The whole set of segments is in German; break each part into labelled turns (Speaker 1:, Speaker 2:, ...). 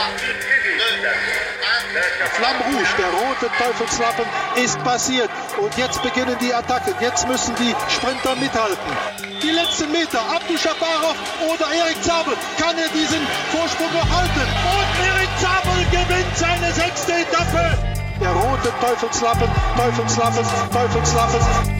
Speaker 1: Flamme Rouge, der rote Teufelslappen, ist passiert. Und jetzt beginnen die Attacken. Jetzt müssen die Sprinter mithalten. Die letzten Meter, Abdu Shafarov oder Erik Zabel. Kann er diesen Vorsprung noch halten? Und Erik Zabel gewinnt seine 6. Etappe. Der rote Teufelslappen, Teufelslappen, Teufelslappen.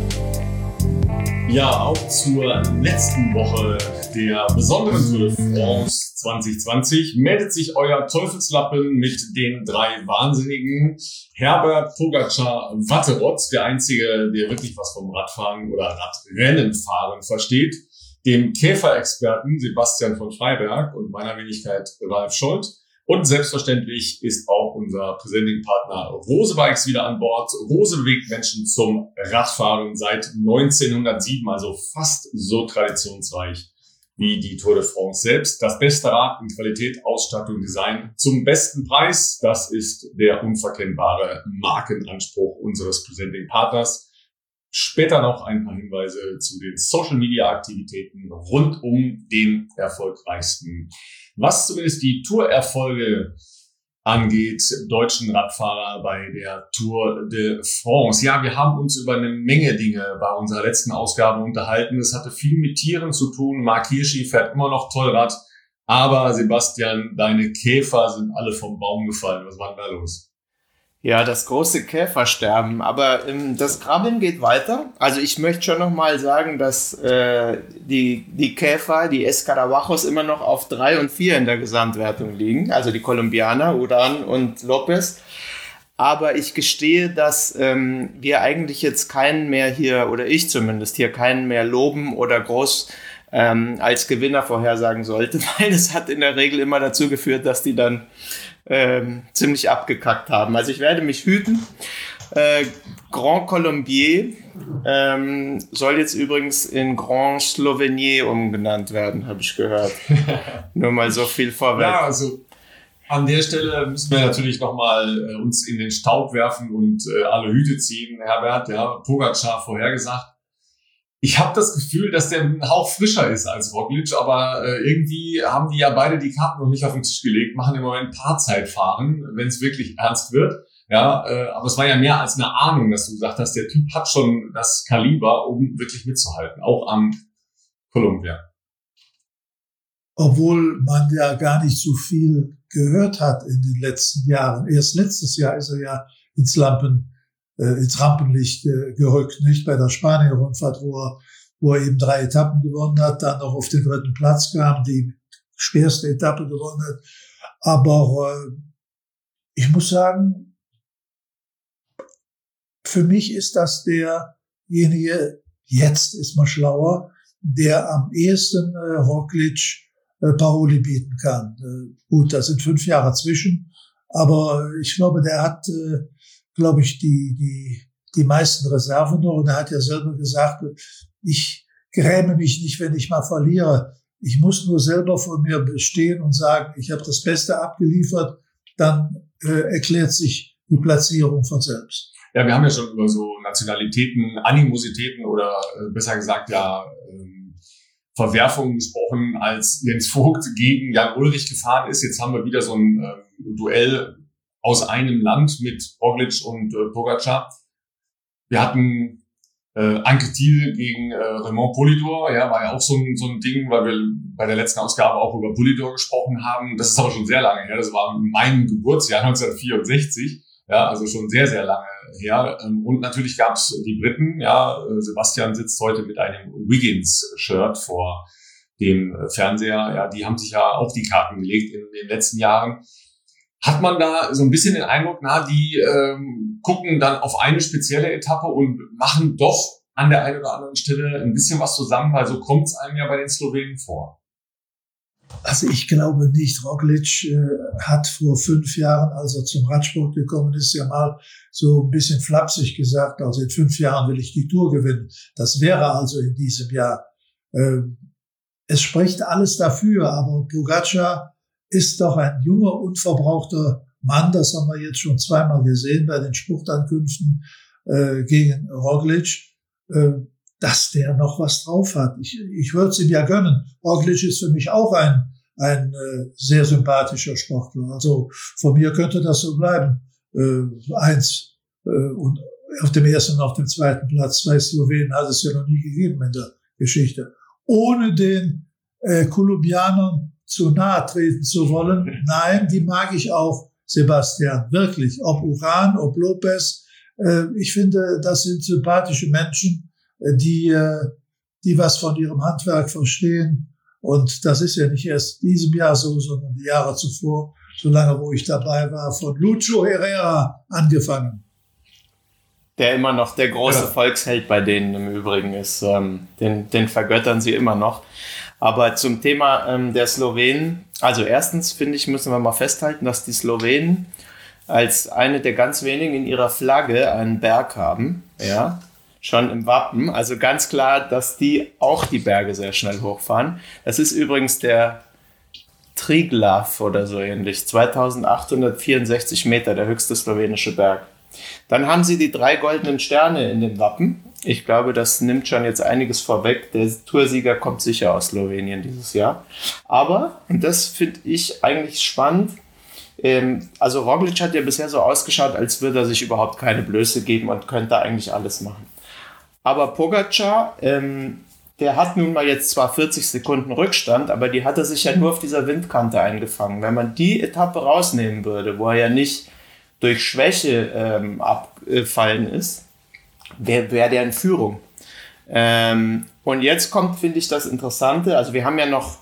Speaker 2: Ja, auch zur letzten Woche der besonderen Tour de France 2020 meldet sich euer Teufelslappen mit den 3 Wahnsinnigen. Herbert Pogačar Watterott, der Einzige, der wirklich was vom Radfahren oder Radrennenfahren versteht. Dem Käferexperten Sebastian von Freiberg und meiner Wenigkeit Ralf Scholz. Und selbstverständlich ist auch unser Presenting-Partner Rose Bikes wieder an Bord. Rose bewegt Menschen zum Radfahren seit 1907, also fast so traditionsreich wie die Tour de France selbst. Das beste Rad in Qualität, Ausstattung, Design zum besten Preis. Das ist der unverkennbare Markenanspruch unseres Presenting-Partners. Später noch ein paar Hinweise zu den Social-Media-Aktivitäten rund um den erfolgreichsten, was zumindest die Tourerfolge angeht, deutschen Radfahrer bei der Tour de France. Ja, wir haben uns über eine Menge Dinge bei unserer letzten Ausgabe unterhalten. Es hatte viel mit Tieren zu tun. Mark Hirschi fährt immer noch toll Rad. Aber Sebastian, deine Käfer sind alle vom Baum gefallen. Was war denn da los?
Speaker 3: Ja, das große Käfersterben, aber das Krabbeln geht weiter. Also ich möchte schon nochmal sagen, dass die Käfer, die Escarabajos immer noch auf 3 und 4 in der Gesamtwertung liegen, also die Kolumbianer, Uran und Lopez. Aber ich gestehe, dass wir eigentlich jetzt keinen mehr hier, oder ich zumindest hier keinen mehr loben oder groß als Gewinner vorhersagen sollte, weil es hat in der Regel immer dazu geführt, dass die dann ziemlich abgekackt haben. Also ich werde mich hüten. Grand Colombier soll jetzt übrigens in Grand Slovenier umgenannt werden, habe ich gehört. Nur mal so viel vorweg.
Speaker 2: Ja, also an der Stelle müssen wir natürlich nochmal uns in den Staub werfen und alle Hüte ziehen. Herbert, ja, Pogačar vorhergesagt. Ich habe das Gefühl, dass der ein Hauch frischer ist als Roglic, aber irgendwie haben die ja beide die Karten noch nicht auf den Tisch gelegt, machen im Moment Paarzeitfahren, wenn es wirklich ernst wird. Ja, aber es war ja mehr als eine Ahnung, dass du gesagt hast, der Typ hat schon das Kaliber, um wirklich mitzuhalten, auch am Columbia.
Speaker 4: Obwohl man ja gar nicht so viel gehört hat in den letzten Jahren. Erst letztes Jahr ist er ja ins Rampenlicht gerückt, nicht bei der Spanien-Rundfahrt, wo er eben 3 Etappen gewonnen hat, dann noch auf den 3. Platz kam, die schwerste Etappe gewonnen hat. Aber ich muss sagen, für mich ist das derjenige, jetzt ist man schlauer, der am ehesten Roglic Paroli bieten kann. Gut, da sind 5 Jahre zwischen, aber ich glaube, der hat die meisten Reserven noch. Und er hat ja selber gesagt, ich gräme mich nicht, wenn ich mal verliere. Ich muss nur selber vor mir bestehen und sagen, ich habe das Beste abgeliefert. Dann erklärt sich die Platzierung von selbst.
Speaker 2: Ja, wir haben ja schon über so Nationalitäten, Animositäten oder besser gesagt ja Verwerfungen gesprochen, als Jens Vogt gegen Jan Ullrich gefahren ist. Jetzt haben wir wieder so ein Duell aus einem Land mit Roglic und Pogačar. Wir hatten Anke Thiel gegen Raymond Poulidor, ja, war ja auch so ein Ding, weil wir bei der letzten Ausgabe auch über Poulidor gesprochen haben. Das ist aber schon sehr lange her. Das war mein Geburtsjahr 1964, ja, also schon sehr, sehr lange her. Und natürlich gab es die Briten, ja. Sebastian sitzt heute mit einem Wiggins-Shirt vor dem Fernseher. Ja, die haben sich ja auch die Karten gelegt in den letzten Jahren. Hat man da so ein bisschen den Eindruck, die gucken dann auf eine spezielle Etappe und machen doch an der einen oder anderen Stelle ein bisschen was zusammen, weil so kommt es einem ja bei den Slowenen vor.
Speaker 4: Also ich glaube nicht. Roglic hat vor 5 Jahren, als er zum Radsport gekommen ist, ja mal so ein bisschen flapsig gesagt, also in 5 Jahren will ich die Tour gewinnen. Das wäre also in diesem Jahr. Es spricht alles dafür, aber Pogačar ist doch ein junger, unverbrauchter Mann. Das haben wir jetzt schon 2-mal gesehen bei den Spurtankünften gegen Roglic, dass der noch was drauf hat. Ich würde es ihm ja gönnen. Roglic ist für mich auch ein sehr sympathischer Sportler. Also von mir könnte das so bleiben. Und auf dem ersten und auf dem zweiten Platz. 2 Slowenen hat es ja noch nie gegeben in der Geschichte. Ohne den Kolumbianern zu nahe treten zu wollen. Nein, die mag ich auch, Sebastian, wirklich. Ob Uran, ob Lopez. Ich finde, das sind sympathische Menschen, die was von ihrem Handwerk verstehen. Und das ist ja nicht erst diesem Jahr so, sondern die Jahre zuvor, solange wo ich dabei war, von Lucho Herrera angefangen.
Speaker 3: Der immer noch der große Volksheld bei denen im Übrigen ist. Den vergöttern sie immer noch. Aber zum Thema der Slowenen, also erstens finde ich, müssen wir mal festhalten, dass die Slowenen als eine der ganz wenigen in ihrer Flagge einen Berg haben, ja, schon im Wappen. Also ganz klar, dass die auch die Berge sehr schnell hochfahren. Das ist übrigens der Triglav oder so ähnlich, 2864 Meter, der höchste slowenische Berg. Dann haben sie die 3 goldenen Sterne in den Wappen. Ich glaube, das nimmt schon jetzt einiges vorweg. Der Toursieger kommt sicher aus Slowenien dieses Jahr. Aber, und das finde ich eigentlich spannend, also Roglic hat ja bisher so ausgeschaut, als würde er sich überhaupt keine Blöße geben und könnte eigentlich alles machen. Aber Pogačar, der hat nun mal jetzt zwar 40 Sekunden Rückstand, aber die hat er sich ja nur auf dieser Windkante eingefangen. Wenn man die Etappe rausnehmen würde, wo er ja nicht durch Schwäche abfallen ist, wäre der in Führung. Und jetzt kommt, finde ich, das Interessante. Also wir haben ja noch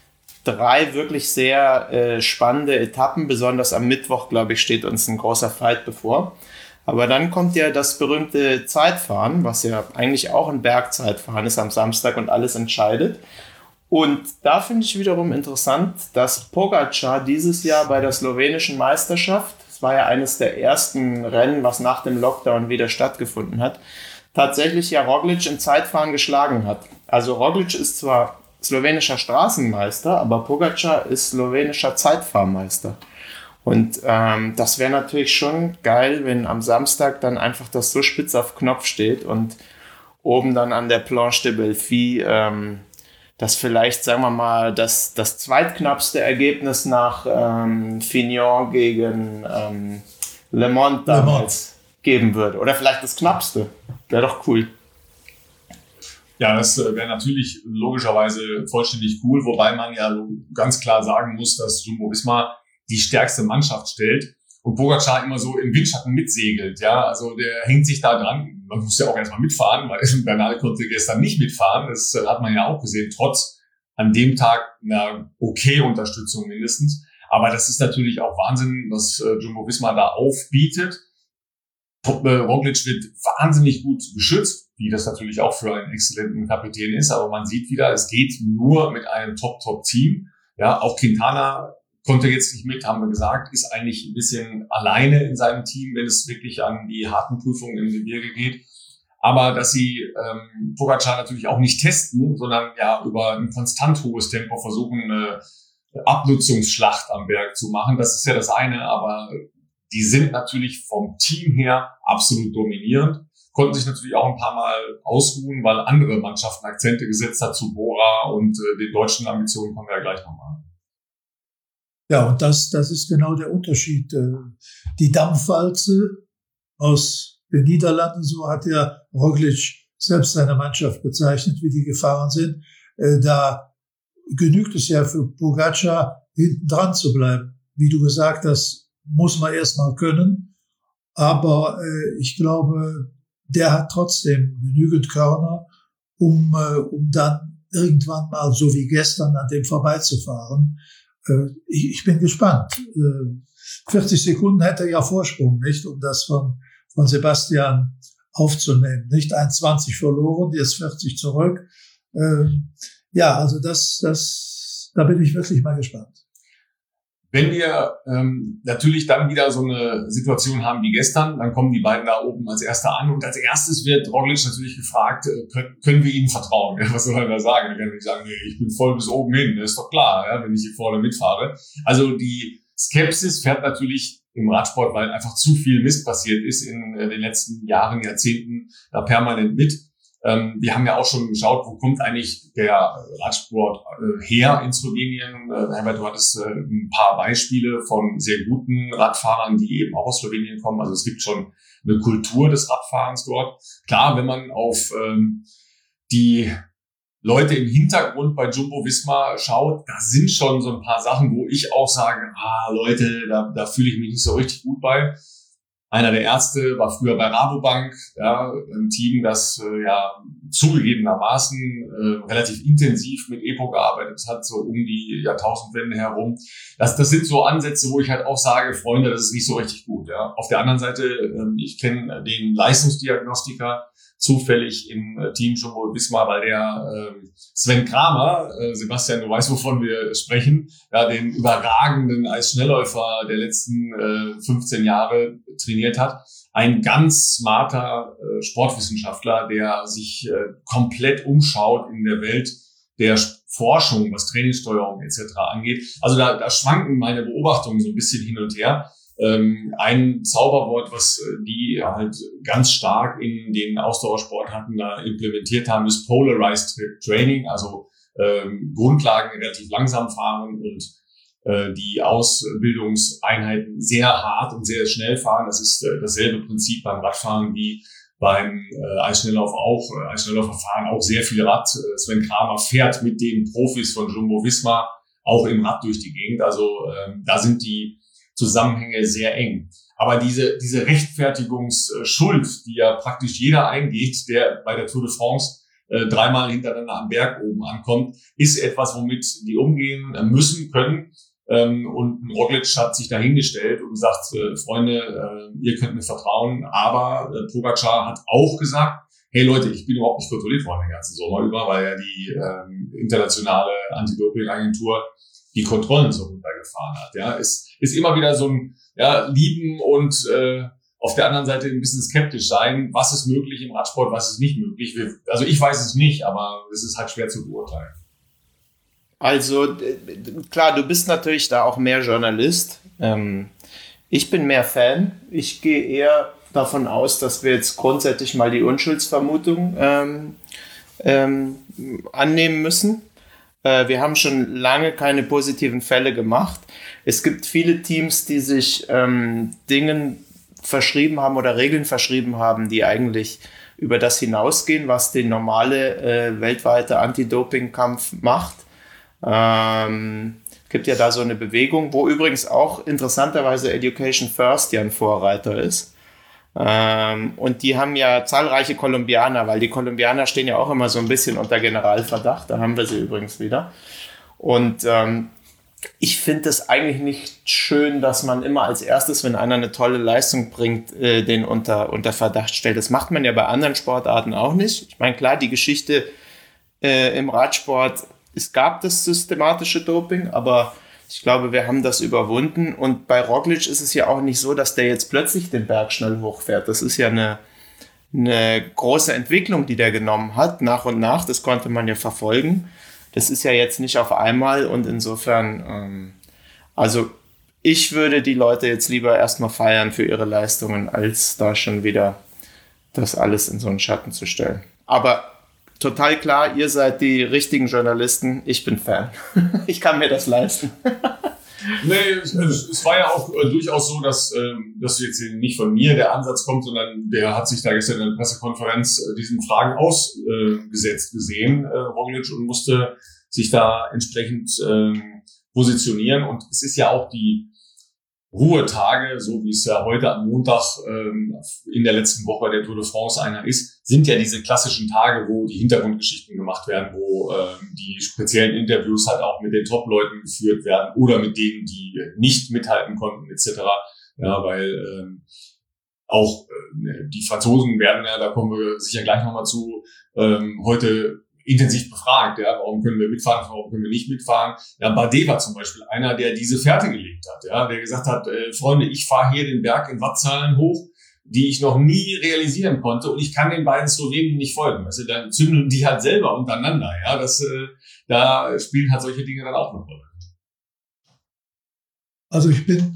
Speaker 3: 3 wirklich sehr spannende Etappen. Besonders am Mittwoch, glaube ich, steht uns ein großer Fight bevor. Aber dann kommt ja das berühmte Zeitfahren, was ja eigentlich auch ein Bergzeitfahren ist am Samstag und alles entscheidet. Und da finde ich wiederum interessant, dass Pogačar dieses Jahr bei der slowenischen Meisterschaft, das war ja eines der ersten Rennen, was nach dem Lockdown wieder stattgefunden hat, tatsächlich ja Roglic im Zeitfahren geschlagen hat. Also Roglic ist zwar slowenischer Straßenmeister, aber Pogačar ist slowenischer Zeitfahrmeister. Und das wäre natürlich schon geil, wenn am Samstag dann einfach das so spitz auf Knopf steht und oben dann an der Planche de Belfi das vielleicht, sagen wir mal, das zweitknappste Ergebnis nach Fignon gegen Le Mans damals geben würde. Oder vielleicht das knappste. Wäre doch cool.
Speaker 2: Ja, das wäre natürlich logischerweise vollständig cool, wobei man ja ganz klar sagen muss, dass Jumbo-Visma die stärkste Mannschaft stellt und Pogačar immer so im Windschatten mitsegelt. Ja, also der hängt sich da dran. Man muss ja auch erstmal mitfahren, weil Bernal konnte gestern nicht mitfahren. Das hat man ja auch gesehen, trotz an dem Tag einer okay Unterstützung mindestens. Aber das ist natürlich auch Wahnsinn, was Jumbo-Visma da aufbietet. Roglic wird wahnsinnig gut geschützt, wie das natürlich auch für einen exzellenten Kapitän ist. Aber man sieht wieder, es geht nur mit einem Top-Team. Ja, auch Quintana konnte jetzt nicht mit, haben wir gesagt, ist eigentlich ein bisschen alleine in seinem Team, wenn es wirklich an die harten Prüfungen im Gebirge geht. Aber dass sie Pogačar natürlich auch nicht testen, sondern ja über ein konstant hohes Tempo versuchen, eine Abnutzungsschlacht am Berg zu machen, das ist ja das eine. Aber die sind natürlich vom Team her absolut dominierend, konnten sich natürlich auch ein paar Mal ausruhen, weil andere Mannschaften Akzente gesetzt hat zu Bora und den deutschen Ambitionen kommen wir ja gleich nochmal.
Speaker 4: Ja, und das ist genau der Unterschied. Die Dampfwalze aus den Niederlanden, so hat ja Roglic selbst seine Mannschaft bezeichnet, wie die gefahren sind. Da genügt es ja für Pogačar, hinten dran zu bleiben. Wie du gesagt hast, muss man erstmal können. Aber ich glaube, der hat trotzdem genügend Körner, um dann irgendwann mal, so wie gestern, an dem vorbeizufahren. Ich bin gespannt. 40 Sekunden hätte er ja Vorsprung, nicht? Um das von Sebastian aufzunehmen, nicht? 1,20 verloren, jetzt 40 zurück. Ja, also da bin ich wirklich mal gespannt.
Speaker 2: Wenn wir natürlich dann wieder so eine Situation haben wie gestern, dann kommen die beiden da oben als Erster an und als erstes wird Roglic natürlich gefragt, können wir ihnen vertrauen? Ja, was soll er da sagen? Er kann nicht sagen, nee, ich bin voll bis oben hin, das ist doch klar, ja, wenn ich hier vorne mitfahre. Also die Skepsis fährt natürlich im Radsport, weil einfach zu viel Mist passiert ist in den letzten Jahren, Jahrzehnten da permanent mit. Wir haben ja auch schon geschaut, wo kommt eigentlich der Radsport her in Slowenien. Herbert, du hattest ein paar Beispiele von sehr guten Radfahrern, die eben auch aus Slowenien kommen. Also es gibt schon eine Kultur des Radfahrens dort. Klar, wenn man auf die Leute im Hintergrund bei Jumbo-Visma schaut, da sind schon so ein paar Sachen, wo ich auch sage, Leute, da fühle ich mich nicht so richtig gut bei. Einer der Ärzte war früher bei Rabobank, ja, ein Team, das zugegebenermaßen relativ intensiv mit EPO gearbeitet hat, so um die Jahrtausendwende herum. Das sind so Ansätze, wo ich halt auch sage, Freunde, das ist nicht so richtig gut. Ja. Auf der anderen Seite, ich kenne den Leistungsdiagnostiker zufällig im Team Jumbo-Visma, weil der Sven Kramer, Sebastian, du weißt, wovon wir sprechen, ja, den überragenden Eisschnellläufer der letzten 15 Jahre trainiert hat. Ein ganz smarter Sportwissenschaftler, der sich komplett umschaut in der Welt der Forschung, was Trainingssteuerung etc. angeht. Also da schwanken meine Beobachtungen so ein bisschen hin und her. Ein Zauberwort, was die halt ganz stark in den Ausdauersportarten da implementiert haben, ist Polarized Training, also Grundlagen relativ langsam fahren und die Ausbildungseinheiten sehr hart und sehr schnell fahren. Das ist dasselbe Prinzip beim Radfahren wie beim Eisschnelllauf fahren auch sehr viel Rad. Sven Kramer fährt mit den Profis von Jumbo-Visma auch im Rad durch die Gegend. Also da sind die Zusammenhänge sehr eng. Aber diese Rechtfertigungsschuld, die ja praktisch jeder eingeht, der bei der Tour de France dreimal hintereinander am Berg oben ankommt, ist etwas, womit die umgehen müssen, können. Und Roglic hat sich dahingestellt und gesagt, Freunde, ihr könnt mir vertrauen. Aber Pogačar hat auch gesagt, hey Leute, ich bin überhaupt nicht kontrolliert worden den ganzen Sommer über, weil ja die internationale Anti-Doping-Agentur die Kontrollen so runtergefahren hat. Ja, ist immer wieder so ein lieben und auf der anderen Seite ein bisschen skeptisch sein. Was ist möglich im Radsport, was ist nicht möglich? Also ich weiß es nicht, aber es ist halt schwer zu beurteilen.
Speaker 3: Also klar, du bist natürlich da auch mehr Journalist. Ich bin mehr Fan. Ich gehe eher davon aus, dass wir jetzt grundsätzlich mal die Unschuldsvermutung annehmen müssen. Wir haben schon lange keine positiven Fälle gemacht. Es gibt viele Teams, die sich Dingen verschrieben haben oder Regeln verschrieben haben, die eigentlich über das hinausgehen, was der normale weltweite Anti-Doping-Kampf macht. Gibt ja da so eine Bewegung, wo übrigens auch interessanterweise Education First ja ein Vorreiter ist. Und die haben ja zahlreiche Kolumbianer, weil die Kolumbianer stehen ja auch immer so ein bisschen unter Generalverdacht. Da haben wir sie übrigens wieder. Und ich finde es eigentlich nicht schön, dass man immer als erstes, wenn einer eine tolle Leistung bringt, den unter Verdacht stellt. Das macht man ja bei anderen Sportarten auch nicht. Ich meine, klar, die Geschichte im Radsport, es gab das systematische Doping, aber ich glaube, wir haben das überwunden. Und bei Roglic ist es ja auch nicht so, dass der jetzt plötzlich den Berg schnell hochfährt. Das ist ja eine große Entwicklung, die der genommen hat, nach und nach. Das konnte man ja verfolgen. Das ist ja jetzt nicht auf einmal. Und insofern, also ich würde die Leute jetzt lieber erstmal feiern für ihre Leistungen, als da schon wieder das alles in so einen Schatten zu stellen. Aber total klar, ihr seid die richtigen Journalisten. Ich bin Fan. Ich kann mir das leisten.
Speaker 2: Nee, es war ja auch durchaus so, dass jetzt nicht von mir der Ansatz kommt, sondern der hat sich da gestern in der Pressekonferenz diesen Fragen ausgesetzt gesehen, Roglic, und musste sich da entsprechend positionieren. Und es ist ja auch die Ruhetage, so wie es ja heute am Montag in der letzten Woche bei der Tour de France einer ist, sind ja diese klassischen Tage, wo die Hintergrundgeschichten gemacht werden, wo die speziellen Interviews halt auch mit den Top-Leuten geführt werden oder mit denen, die nicht mithalten konnten etc. Ja, weil auch die Franzosen werden ja, da kommen wir sicher gleich nochmal zu, heute intensiv befragt, ja, warum können wir mitfahren, warum können wir nicht mitfahren. Ja, Bardet war zum Beispiel einer, der diese Fährte gelegt hat, ja, der gesagt hat, Freunde, ich fahre hier den Berg in Wattzahlen hoch, die ich noch nie realisieren konnte, und ich kann den beiden Slowenen nicht folgen. Also dann zündeln die halt selber untereinander, ja, da spielen halt solche Dinge dann auch eine Rolle.
Speaker 4: Also ich bin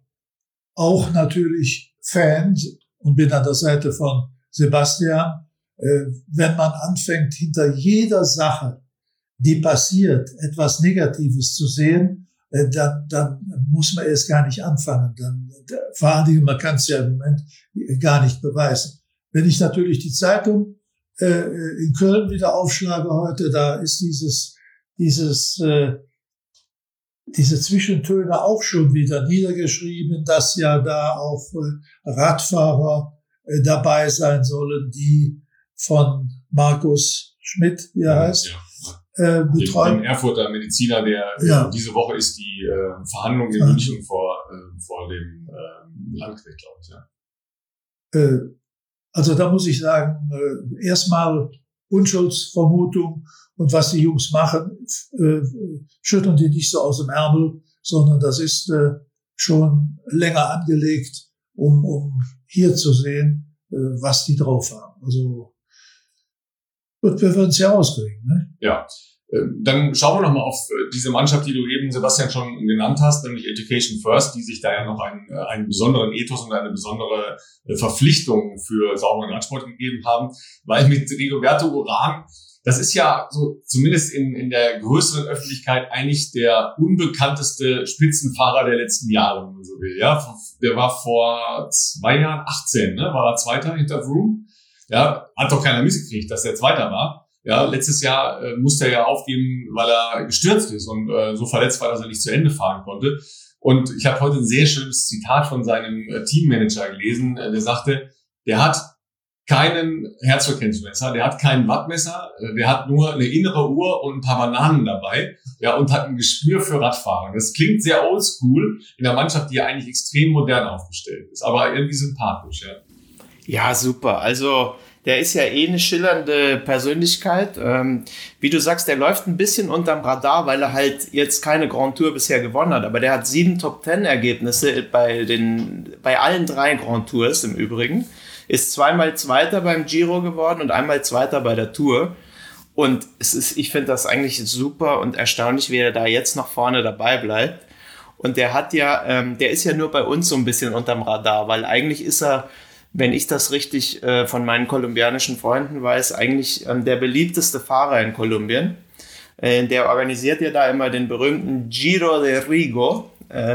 Speaker 4: auch natürlich Fan und bin an der Seite von Sebastian. wenn man anfängt, hinter jeder Sache, die passiert, etwas Negatives zu sehen, dann muss man erst gar nicht anfangen. Vor allen Dingen, man kann es ja im Moment gar nicht beweisen. Wenn ich natürlich die Zeitung in Köln wieder aufschlage heute, da ist diese Zwischentöne auch schon wieder niedergeschrieben, dass ja da auch Radfahrer dabei sein sollen, die von Markus Schmidt, wie er heißt, betreut.
Speaker 2: Den Erfurter Mediziner, der diese Woche ist die Verhandlung in München vor dem Landgericht, glaube ich. Ja.
Speaker 4: Also da muss ich sagen, erstmal Unschuldsvermutung, und was die Jungs machen, schütteln die nicht so aus dem Ärmel, sondern das ist schon länger angelegt, um hier zu sehen, was die drauf haben. Also wir werden es ja rauskriegen. Ne?
Speaker 2: Ja, dann schauen wir nochmal auf diese Mannschaft, die du eben, Sebastian, schon genannt hast, nämlich Education First, die sich da ja noch einen besonderen Ethos und eine besondere Verpflichtung für sauberen Radsport gegeben haben, weil mit Rigoberto Urán, das ist ja so zumindest in der größeren Öffentlichkeit eigentlich der unbekannteste Spitzenfahrer der letzten Jahre, wenn man so will. Ja, der war vor 2 Jahren, 18, ne, war er Zweiter hinter Froome. Ja, hat doch keiner mitgekriegt, dass er Zweiter war. Ja, letztes Jahr musste er ja aufgeben, weil er gestürzt ist und so verletzt war, dass er nicht zu Ende fahren konnte. Und ich habe heute ein sehr schönes Zitat von seinem Teammanager gelesen, der sagte, der hat keinen Herzfrequenzmesser, der hat kein Wattmesser, der hat nur eine innere Uhr und ein paar Bananen dabei, ja, und hat ein Gespür für Radfahren. Das klingt sehr oldschool in der Mannschaft, die ja eigentlich extrem modern aufgestellt ist, aber irgendwie sympathisch, ja.
Speaker 3: Ja, super. Also der ist ja eine schillernde Persönlichkeit. Wie du sagst, der läuft ein bisschen unterm Radar, weil er halt jetzt keine Grand Tour bisher gewonnen hat. Aber der hat 7 Top-10-Ergebnisse bei allen 3 Grand Tours im Übrigen. Ist 2-mal Zweiter beim Giro geworden und einmal Zweiter bei der Tour. Und ich finde das eigentlich super und erstaunlich, wie er da jetzt noch vorne dabei bleibt. Und der ist ja nur bei uns so ein bisschen unterm Radar, weil eigentlich ist er, wenn ich das richtig von meinen kolumbianischen Freunden weiß, eigentlich der beliebteste Fahrer in Kolumbien. Der organisiert ja da immer den berühmten Giro de Rigo.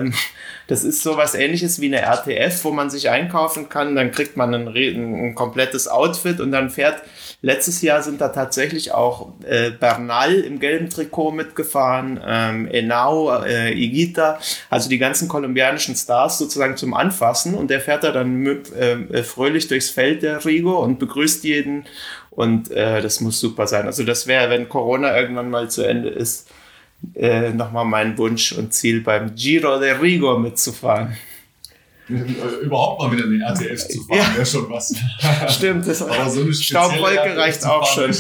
Speaker 3: Das ist sowas Ähnliches wie eine RTF, wo man sich einkaufen kann. Dann kriegt man ein komplettes Outfit und dann letztes Jahr sind da tatsächlich auch Bernal im gelben Trikot mitgefahren, Henao, Higuita, also die ganzen kolumbianischen Stars sozusagen zum Anfassen, und der fährt da dann fröhlich durchs Feld, der Rigo, und begrüßt jeden, und das muss super sein. Also das wäre, wenn Corona irgendwann mal zu Ende ist, nochmal mein Wunsch und Ziel, beim Giro de Rigo mitzufahren.
Speaker 2: Überhaupt mal wieder eine RTF zu fahren, ja, wäre schon was.
Speaker 3: Stimmt, das
Speaker 2: aber so eine
Speaker 3: Staubwolke reicht auch schon.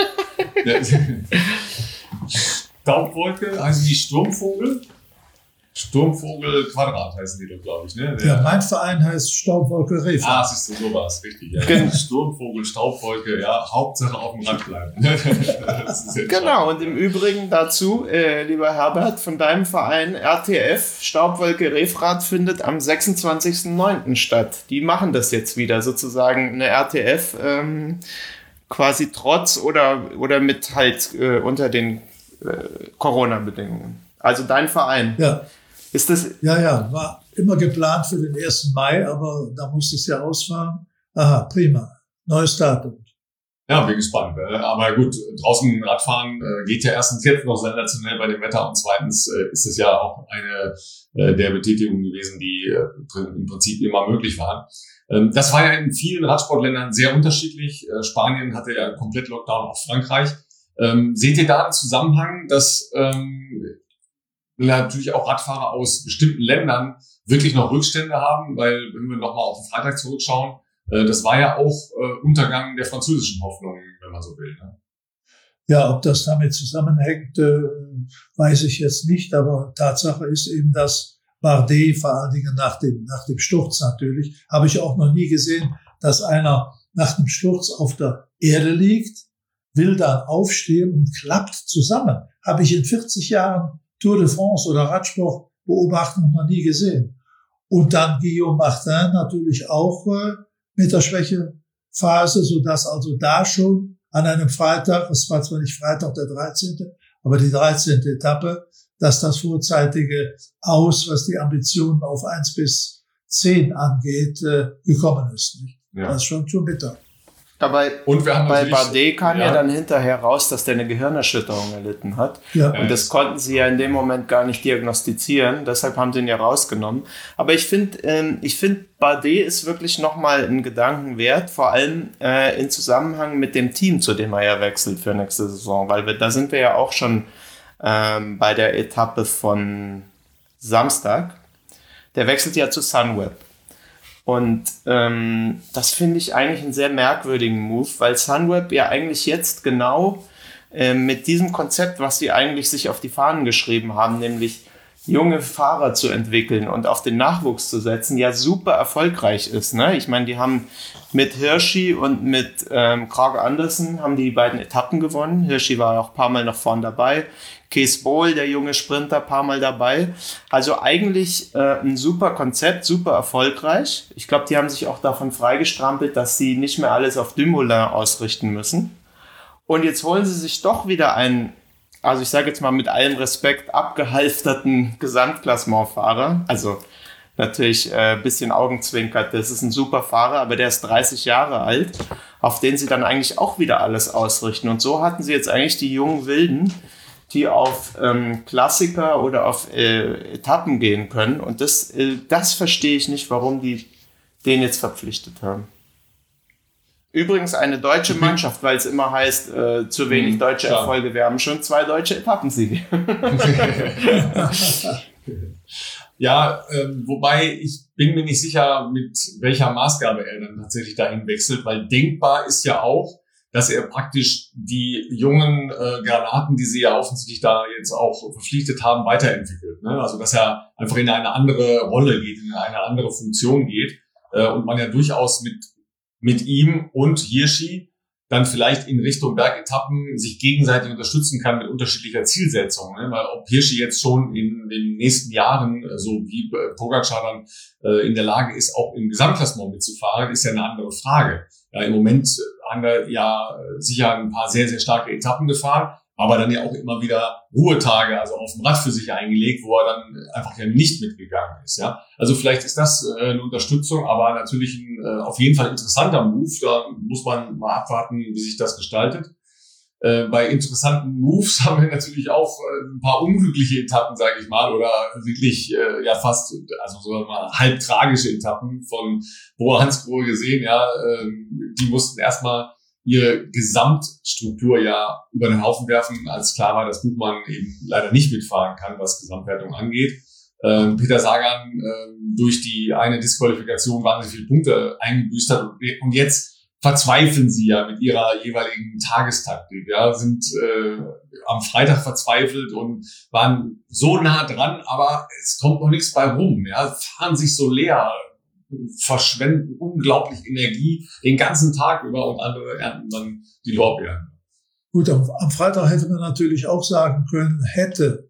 Speaker 2: Staubwolke, heißen die Sturmvogel? Sturmvogel Quadrat heißen die doch, glaube ich. Ne?
Speaker 4: Ja, mein Verein heißt Staubwolke Refrat.
Speaker 2: Siehst du, so war es, richtig. Ja. Sturmvogel, Staubwolke, ja, Hauptsache auf dem Rad bleiben.
Speaker 3: Genau, und im Übrigen dazu, lieber Herbert, von deinem Verein RTF, Staubwolke Refrat, findet am 26.09. statt. Die machen das jetzt wieder, sozusagen eine RTF, quasi trotz oder mit halt unter den Corona-Bedingungen. Also dein Verein.
Speaker 4: Ja.
Speaker 3: Ist das?
Speaker 4: Ja, war immer geplant für den 1. Mai, aber da musste es ja ausfallen. Aha, prima. Neues Datum.
Speaker 2: Ja, bin gespannt. Aber gut, draußen Radfahren geht ja erstens jetzt noch sensationell bei dem Wetter, und zweitens ist es ja auch eine der Betätigungen gewesen, die im Prinzip immer möglich waren. Das war ja in vielen Radsportländern sehr unterschiedlich. Spanien hatte ja komplett Lockdown, auch Frankreich. Seht ihr da einen Zusammenhang, dass natürlich auch Radfahrer aus bestimmten Ländern wirklich noch Rückstände haben? Weil, wenn wir nochmal auf den Freitag zurückschauen, das war ja auch Untergang der französischen Hoffnung, wenn man so will. Ne?
Speaker 4: Ja, ob das damit zusammenhängt, weiß ich jetzt nicht. Aber Tatsache ist eben, dass Bardet, vor allen Dingen nach dem Sturz natürlich, habe ich auch noch nie gesehen, dass einer nach dem Sturz auf der Erde liegt, will dann aufstehen und klappt zusammen. Habe ich in 40 Jahren Tour de France oder Radsport Beobachtung noch nie gesehen. Und dann Guillaume Martin natürlich auch mit der Schwäche Phase, sodass also da schon an einem Freitag, es war zwar nicht Freitag der 13., aber die 13. Etappe, dass das vorzeitige Aus, was die Ambitionen auf 1 bis 10 angeht, gekommen ist. Nicht?
Speaker 2: Ja.
Speaker 4: Das ist schon bitter.
Speaker 3: Dabei,
Speaker 2: Und wir haben
Speaker 3: bei
Speaker 2: natürlich-
Speaker 3: Bardet kam ja
Speaker 2: ja.
Speaker 3: dann hinterher raus, dass der eine Gehirnerschütterung erlitten hat.
Speaker 4: Ja.
Speaker 3: Und das konnten sie ja in dem Moment gar nicht diagnostizieren. Deshalb haben sie ihn ja rausgenommen. Aber ich finde, Bardet ist wirklich nochmal ein Gedanken wert, vor allem in Zusammenhang mit dem Team, zu dem er ja wechselt für nächste Saison. Weil da sind wir ja auch schon bei der Etappe von Samstag. Der wechselt ja zu Sunweb. Und das finde ich eigentlich einen sehr merkwürdigen Move, weil Sunweb ja eigentlich jetzt genau mit diesem Konzept, was sie eigentlich sich auf die Fahnen geschrieben haben, nämlich junge Fahrer zu entwickeln und auf den Nachwuchs zu setzen, ja super erfolgreich ist. Ne? Ich meine, die haben mit Hirschi und mit Krage Andersen haben die beiden Etappen gewonnen. Hirschi war auch ein paar Mal noch vorn dabei. Kees Bol, der junge Sprinter, ein paar Mal dabei. Also eigentlich ein super Konzept, super erfolgreich. Ich glaube, die haben sich auch davon freigestrampelt, dass sie nicht mehr alles auf Dumoulin ausrichten müssen. Und jetzt holen sie sich doch wieder einen, also ich sage jetzt mal mit allem Respekt, abgehalfterten Gesamtklassementfahrer. Also natürlich ein bisschen augenzwinkert, das ist ein super Fahrer, aber der ist 30 Jahre alt, auf den sie dann eigentlich auch wieder alles ausrichten. Und so hatten sie jetzt eigentlich die jungen Wilden, die auf Klassiker oder auf Etappen gehen können. Und das verstehe ich nicht, warum die den jetzt verpflichtet haben. Übrigens eine deutsche Mannschaft, weil es immer heißt, zu wenig deutsche
Speaker 2: klar.
Speaker 3: Erfolge. Wir haben schon 2 deutsche Etappensiege.
Speaker 2: Ja, wobei ich bin mir nicht sicher, mit welcher Maßgabe er dann tatsächlich dahin wechselt, weil denkbar ist ja auch, dass er praktisch die jungen Granaten, die sie ja offensichtlich da jetzt auch verpflichtet haben, weiterentwickelt. Ne? Also dass er einfach in eine andere Rolle geht, in eine andere Funktion geht und man ja durchaus mit ihm und Hirschi dann vielleicht in Richtung Bergetappen sich gegenseitig unterstützen kann mit unterschiedlicher Zielsetzung. Ne? Weil ob Hirschi jetzt schon in den nächsten Jahren, so wie Pogačar dann in der Lage ist, auch im Gesamtklassement mitzufahren, ist ja eine andere Frage. Ja, im Moment haben wir ja sicher ein paar sehr, sehr starke Etappen gefahren, aber dann ja auch immer wieder Ruhetage, also auf dem Rad für sich eingelegt, wo er dann einfach ja nicht mitgegangen ist. Ja, also vielleicht ist das eine Unterstützung, aber natürlich ein auf jeden Fall interessanter Move. Da muss man mal abwarten, wie sich das gestaltet. Bei interessanten Moves haben wir natürlich auch ein paar unglückliche Etappen, sage ich mal, oder wirklich ja fast, also sogar mal halb tragische Etappen von Bora Hansgrohe gesehen. Ja, die mussten erstmal ihre Gesamtstruktur ja über den Haufen werfen, als klar war, dass Buchmann eben leider nicht mitfahren kann, was Gesamtwertung angeht. Peter Sagan durch die eine Disqualifikation wahnsinnig viele Punkte eingebüßt hat und jetzt verzweifeln sie ja mit ihrer jeweiligen Tagestaktik, ja, sind am Freitag verzweifelt und waren so nah dran, aber es kommt noch nichts bei rum, ja, fahren sich so leer, verschwenden unglaublich Energie den ganzen Tag über und andere ernten dann die Lorbeeren.
Speaker 4: Gut, am Freitag hätte man natürlich auch sagen können, hätte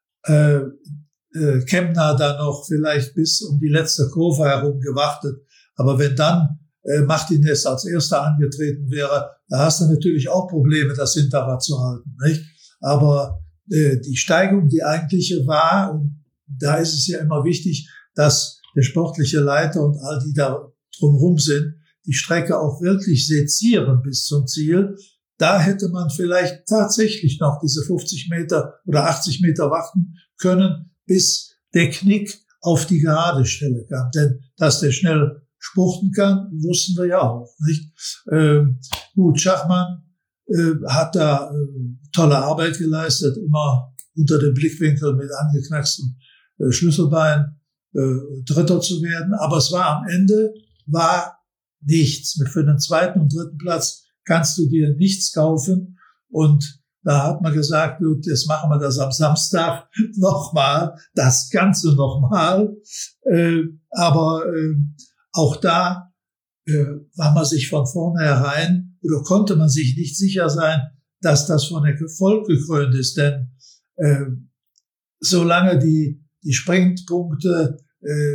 Speaker 4: Kemna da noch vielleicht bis um die letzte Kurve herum gewartet, aber wenn dann Martinez als Erster angetreten wäre, da hast du natürlich auch Probleme, das Hinterrad zu halten, nicht? Aber die Steigung, die eigentliche war, und da ist es ja immer wichtig, dass der sportliche Leiter und all die da drumherum sind, die Strecke auch wirklich sezieren bis zum Ziel. Da hätte man vielleicht tatsächlich noch diese 50 Meter oder 80 Meter warten können, bis der Knick auf die gerade Stelle kam. Denn dass der schnell spurten kann, wussten wir ja auch, nicht? Gut, Schachmann hat da tolle Arbeit geleistet, immer unter dem Blickwinkel mit angeknackstem Schlüsselbein Dritter zu werden. Aber es war am Ende nichts. Für den 2. und 3. Platz kannst du dir nichts kaufen. Und da hat man gesagt, gut, jetzt machen wir das am Samstag nochmal, das Ganze nochmal. Aber auch da war man sich von vornherein oder konnte man sich nicht sicher sein, dass das von Erfolg gekrönt ist. Denn solange die Sprintpunkte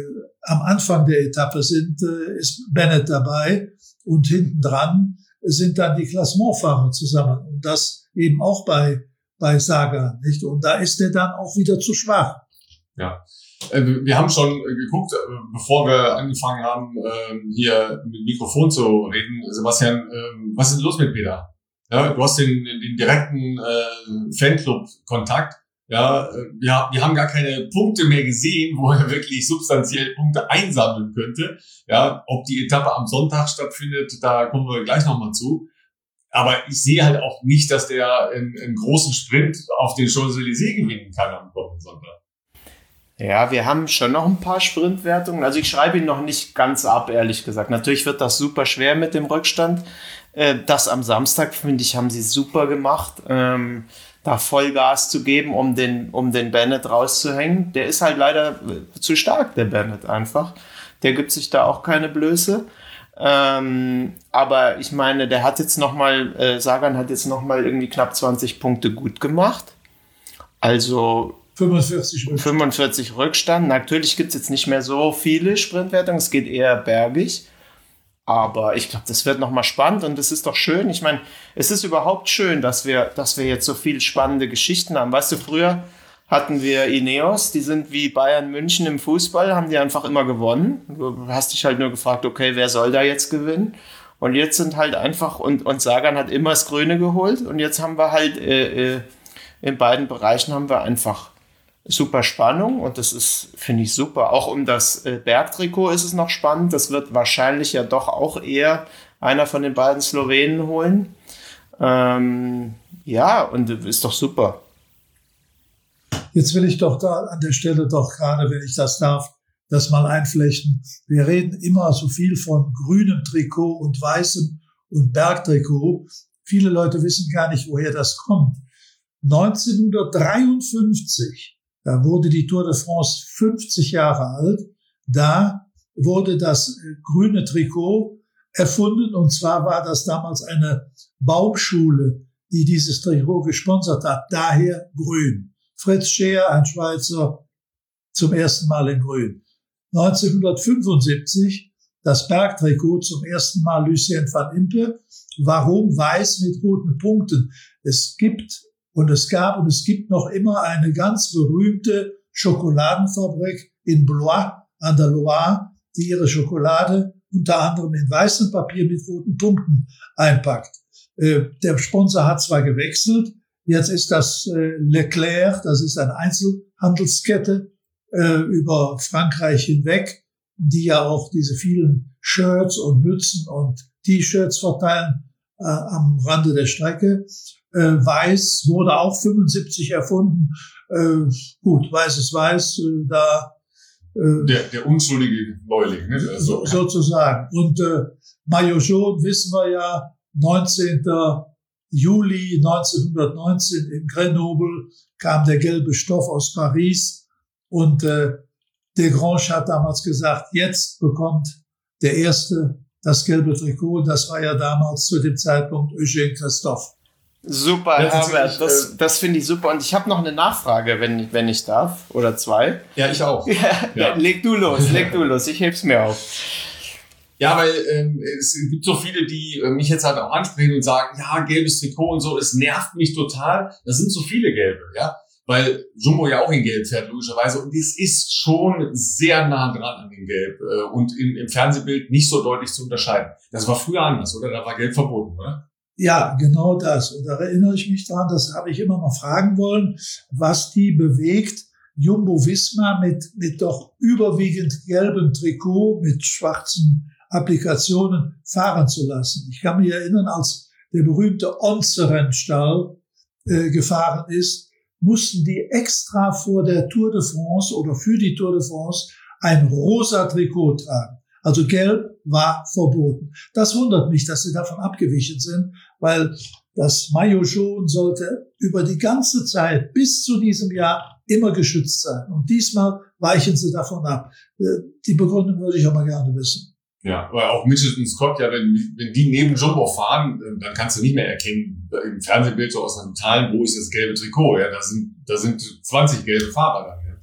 Speaker 4: am Anfang der Etappe ist Bennett dabei und hinten dran sind dann die Klassementfahrer zusammen. Und das eben auch bei Sagan, nicht? Und da ist er dann auch wieder zu schwach.
Speaker 2: Ja. Wir haben schon geguckt, bevor wir angefangen haben, hier mit Mikrofon zu reden. Sebastian, was ist los mit Peter? Ja, du hast den direkten Fanclub-Kontakt. Ja, wir haben gar keine Punkte mehr gesehen, wo er wirklich substanziell Punkte einsammeln könnte. Ja, ob die Etappe am Sonntag stattfindet, da kommen wir gleich nochmal zu. Aber ich sehe halt auch nicht, dass der einen großen Sprint auf den Champs-Élysées gewinnen kann am kommenden Sonntag.
Speaker 3: Ja, wir haben schon noch ein paar Sprintwertungen. Also ich schreibe ihn noch nicht ganz ab, ehrlich gesagt. Natürlich wird das super schwer mit dem Rückstand. Das am Samstag, finde ich, haben sie super gemacht, da Vollgas zu geben, um den Bennett rauszuhängen. Der ist halt leider zu stark, der Bennett einfach. Der gibt sich da auch keine Blöße. Aber ich meine, der hat jetzt Sagan hat jetzt nochmal irgendwie knapp 20 Punkte gut gemacht. Also 45 Rückstand. Natürlich gibt es jetzt nicht mehr so viele Sprintwertungen, es geht eher bergig. Aber ich glaube, das wird nochmal spannend und das ist doch schön. Ich meine, es ist überhaupt schön, dass wir jetzt so viele spannende Geschichten haben. Weißt du, früher hatten wir Ineos, die sind wie Bayern München im Fußball, haben die einfach immer gewonnen. Du hast dich halt nur gefragt, okay, wer soll da jetzt gewinnen? Und jetzt sind halt einfach, und Sagan hat immer das Grüne geholt und jetzt haben wir halt in beiden Bereichen haben wir einfach super Spannung und das ist, finde ich, super. Auch um das Bergtrikot ist es noch spannend. Das wird wahrscheinlich ja doch auch eher einer von den beiden Slowenen holen. Ja, und ist doch super.
Speaker 4: Jetzt will ich doch da an der Stelle doch gerade, wenn ich das darf, das mal einflechten. Wir reden immer so viel von grünem Trikot und weißem und Bergtrikot. Viele Leute wissen gar nicht, woher das kommt. 1953, da wurde die Tour de France 50 Jahre alt. Da wurde das grüne Trikot erfunden. Und zwar war das damals eine Baumschule, die dieses Trikot gesponsert hat. Daher grün. Fritz Scheer, ein Schweizer, zum ersten Mal in grün. 1975 das Bergtrikot, zum ersten Mal Lucien van Impe. Warum weiß mit roten Punkten? Es gibt noch immer eine ganz berühmte Schokoladenfabrik in Blois an der Loire, die ihre Schokolade unter anderem in weißem Papier mit roten Punkten einpackt. Der Sponsor hat zwar gewechselt, jetzt ist das Leclerc, das ist eine Einzelhandelskette über Frankreich hinweg, die ja auch diese vielen Shirts und Mützen und T-Shirts verteilen am Rande der Strecke. Weiß wurde auch 75 erfunden. Gut, weiß ist weiß,
Speaker 2: der unschuldige Neuling, ne? Also,
Speaker 4: sozusagen. Und Maillot jaune wissen wir ja, 19. Juli 1919 in Grenoble kam der gelbe Stoff aus Paris und Desgrange hat damals gesagt, jetzt bekommt der Erste das gelbe Trikot. Das war ja damals zu dem Zeitpunkt Eugène Christophe.
Speaker 3: Super, Herbert, das finde ich super. Und ich habe noch eine Nachfrage, wenn ich darf, oder zwei.
Speaker 2: Ja, ich auch.
Speaker 3: Ja. Leg du los, ich heb's mir auf.
Speaker 2: Ja, weil es gibt so viele, die mich jetzt halt auch ansprechen und sagen, ja, gelbes Trikot und so, es nervt mich total. Das sind so viele gelbe, ja, weil Jumbo ja auch in Gelb fährt, logischerweise. Und es ist schon sehr nah dran an dem Gelb und im Fernsehbild nicht so deutlich zu unterscheiden. Das war früher anders, oder? Da war Gelb verboten, oder?
Speaker 4: Ja, genau das. Und da erinnere ich mich dran, das habe ich immer mal fragen wollen, was die bewegt, Jumbo-Visma mit doch überwiegend gelbem Trikot, mit schwarzen Applikationen fahren zu lassen. Ich kann mich erinnern, als der berühmte Onzeren-Stall gefahren ist, mussten die extra vor der Tour de France oder für die Tour de France ein rosa Trikot tragen. Also gelb war verboten. Das wundert mich, dass sie davon abgewichen sind, weil das Maillot jaune sollte über die ganze Zeit bis zu diesem Jahr immer geschützt sein. Und diesmal weichen sie davon ab. Die Begründung würde ich aber gerne wissen.
Speaker 2: Ja, aber auch Mitchelton Scott, ja, wenn die neben Jumbo fahren, dann kannst du nicht mehr erkennen, im Fernsehbild so aus einem Totalen, wo ist das gelbe Trikot, ja, da sind 20 gelbe Fahrer dann, ja.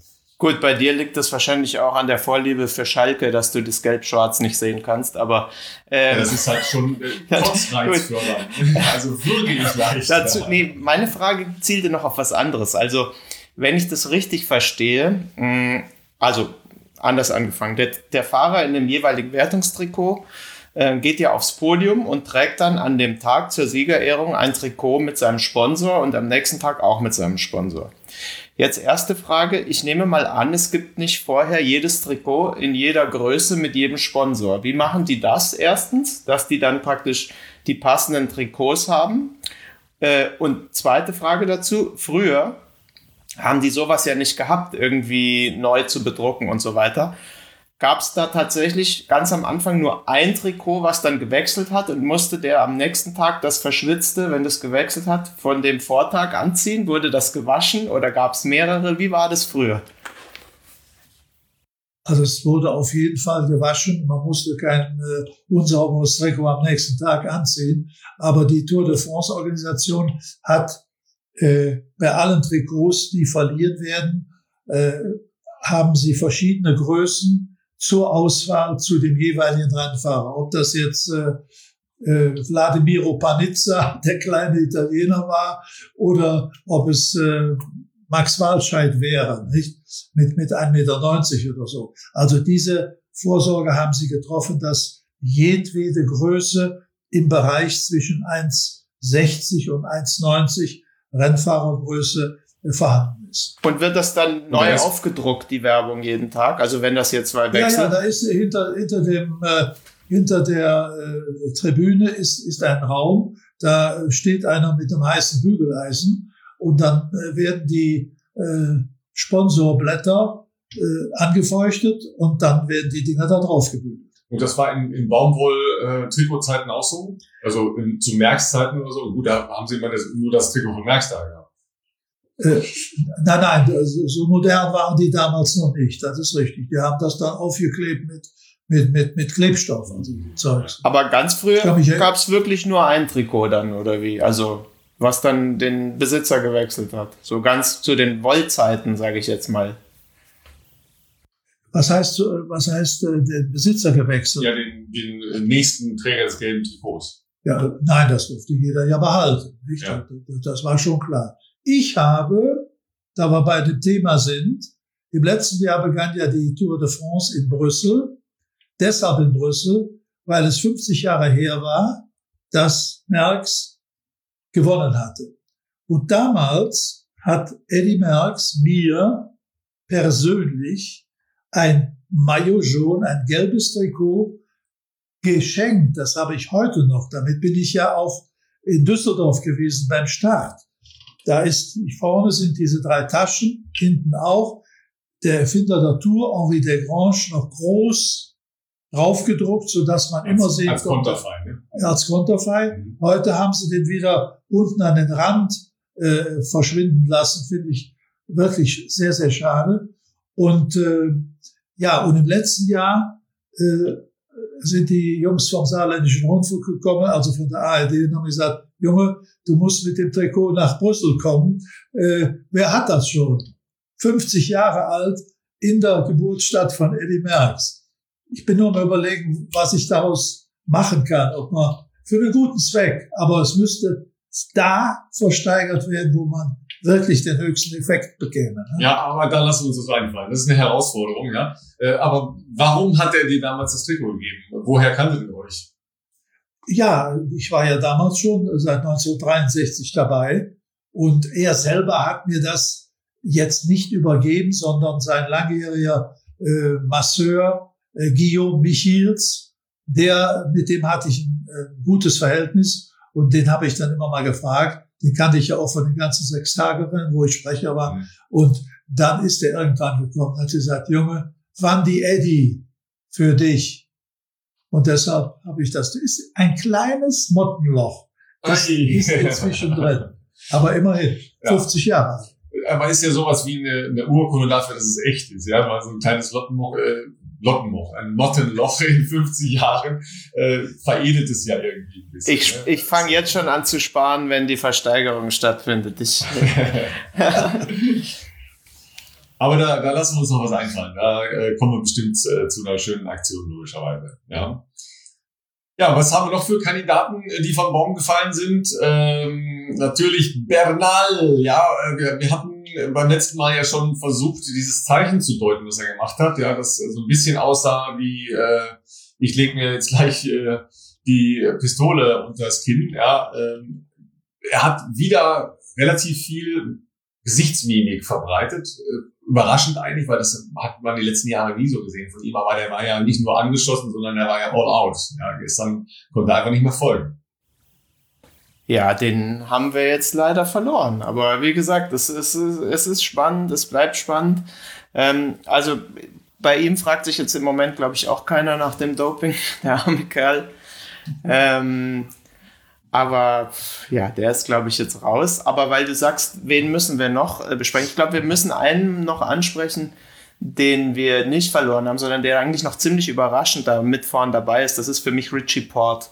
Speaker 3: Gut, bei dir liegt es wahrscheinlich auch an der Vorliebe für Schalke, dass du das Gelb-Schwarz nicht sehen kannst, aber
Speaker 2: das ist halt schon kotzreizfördernd. Also wirklich leicht.
Speaker 3: Meine Frage zielte noch auf was anderes. Also, wenn ich das richtig verstehe, also anders angefangen, der Fahrer in dem jeweiligen Wertungstrikot geht ja aufs Podium und trägt dann an dem Tag zur Siegerehrung ein Trikot mit seinem Sponsor und am nächsten Tag auch mit seinem Sponsor. Jetzt erste Frage, ich nehme mal an, es gibt nicht vorher jedes Trikot in jeder Größe mit jedem Sponsor. Wie machen die das erstens, dass die dann praktisch die passenden Trikots haben? Und zweite Frage dazu, früher haben die sowas ja nicht gehabt, irgendwie neu zu bedrucken und so weiter. Gab es da tatsächlich ganz am Anfang nur ein Trikot, was dann gewechselt hat und musste der am nächsten Tag das Verschwitzte, wenn das gewechselt hat, von dem Vortag anziehen? Wurde das gewaschen oder gab es mehrere? Wie war das früher?
Speaker 4: Also es wurde auf jeden Fall gewaschen. Man musste kein unsauberes Trikot am nächsten Tag anziehen. Aber die Tour de France Organisation hat bei allen Trikots, die verliehen werden, haben sie verschiedene Größen zur Auswahl zu dem jeweiligen Rennfahrer. Ob das jetzt Vladimiro Panizza, der kleine Italiener war, oder ob es Max Walscheid wäre, nicht? Mit 1,90 Meter oder so. Also diese Vorsorge haben sie getroffen, dass jedwede Größe im Bereich zwischen 1,60 und 1,90 Rennfahrergröße vorhanden ist.
Speaker 3: Und wird das dann neu aufgedruckt, die Werbung jeden Tag? Also wenn das jetzt mal wechselt?
Speaker 4: Ja, da ist hinter der Tribüne ist ein Raum, da steht einer mit einem heißen Bügeleisen und dann werden die Sponsorblätter angefeuchtet und dann werden die Dinger da drauf gebügelt.
Speaker 2: Und das war in Baumwoll-Trikotzeiten auch so? Also zu Merckx-Zeiten oder so? Gut, da haben sie immer nur das Trikot von Merckx da gehabt.
Speaker 4: Nein, so modern waren die damals noch nicht, das ist richtig. Die haben das dann aufgeklebt mit Klebstoff und so Zeugs.
Speaker 3: Aber ganz früher gab es wirklich nur ein Trikot dann, oder wie? Also, was dann den Besitzer gewechselt hat. So ganz zu den Wollzeiten, sage ich jetzt mal.
Speaker 4: Was heißt den Besitzer gewechselt?
Speaker 2: Ja, den nächsten Träger des gelben Trikots.
Speaker 4: Ja, nein, das durfte jeder ja behalten. Nicht? Ja. Das war schon klar. Ich habe, da wir bei dem Thema sind, im letzten Jahr begann ja die Tour de France in Brüssel. Deshalb in Brüssel, weil es 50 Jahre her war, dass Merckx gewonnen hatte. Und damals hat Eddy Merckx mir persönlich ein Maillot jaune, ein gelbes Trikot geschenkt. Das habe ich heute noch. Damit bin ich ja auch in Düsseldorf gewesen beim Start. Vorne sind diese 3 Taschen, hinten auch. Der Erfinder der Tour, Henri Desgrange, noch groß draufgedruckt, sodass man immer sehen konnte.
Speaker 2: Als Konterfei, ne?
Speaker 4: Als Konterfei. Mhm. Heute haben sie den wieder unten an den Rand verschwinden lassen, finde ich wirklich sehr, sehr schade. Und und im letzten Jahr sind die Jungs vom Saarländischen Rundfunk gekommen, also von der ARD, und haben gesagt, Junge, du musst mit dem Trikot nach Brüssel kommen. Wer hat das schon? 50 Jahre alt, in der Geburtsstadt von Eddy Merckx. Ich bin nur mal überlegen, was ich daraus machen kann, ob man für einen guten Zweck, aber es müsste da versteigert werden, wo man wirklich den höchsten Effekt bekäme. Ne?
Speaker 2: Ja, aber da lassen wir uns das einfallen. Das ist eine Herausforderung, ja. Aber warum hat er dir damals das Trikot gegeben? Woher kanntet ihr euch?
Speaker 4: Ja, ich war ja damals schon seit 1963 dabei und er selber hat mir das jetzt nicht übergeben, sondern sein langjähriger Masseur Guillaume Michiels, mit dem hatte ich ein gutes Verhältnis und den habe ich dann immer mal gefragt. Den kannte ich ja auch von den ganzen 6 Tagerennen, wo ich Sprecher war. Mhm. Und dann ist er irgendwann gekommen und hat gesagt, Junge, wann die Eddy für dich? Und deshalb habe ich das ist ein kleines Mottenloch. Das ist inzwischen drin. Aber immerhin, 50 Jahre alt.
Speaker 2: Aber ist ja sowas wie eine Urkunde dafür, dass es echt ist. Ja, weil so ein kleines Lottenloch, ein Mottenloch in 50 Jahren veredelt es ja irgendwie ein bisschen.
Speaker 3: Ich fange jetzt schon an zu sparen, wenn die Versteigerung stattfindet.
Speaker 2: Aber da lassen wir uns noch was einfallen. Da kommen wir bestimmt zu einer schönen Aktion, logischerweise. Ja. Ja, was haben wir noch für Kandidaten, die vom Baum gefallen sind? Natürlich Bernal. Ja, wir hatten beim letzten Mal ja schon versucht, dieses Zeichen zu deuten, was er gemacht hat. Ja, das so ein bisschen aussah wie, ich lege mir jetzt gleich die Pistole unter das Kinn. Ja, er hat wieder relativ viel Gesichtsmimik verbreitet. Überraschend eigentlich, weil das hat man die letzten Jahre nie so gesehen von ihm. Aber der war ja nicht nur angeschossen, sondern er war ja all out. Ja, gestern konnte er einfach nicht mehr folgen.
Speaker 3: Ja, den haben wir jetzt leider verloren. Aber wie gesagt, es ist spannend, es bleibt spannend. Also bei ihm fragt sich jetzt im Moment, glaube ich, auch keiner nach dem Doping, der arme Kerl. Aber ja, der ist, glaube ich, jetzt raus. Aber weil du sagst, wen müssen wir noch besprechen? Ich glaube, wir müssen einen noch ansprechen, den wir nicht verloren haben, sondern der eigentlich noch ziemlich überraschend da mit vorn dabei ist. Das ist für mich Richie Porte.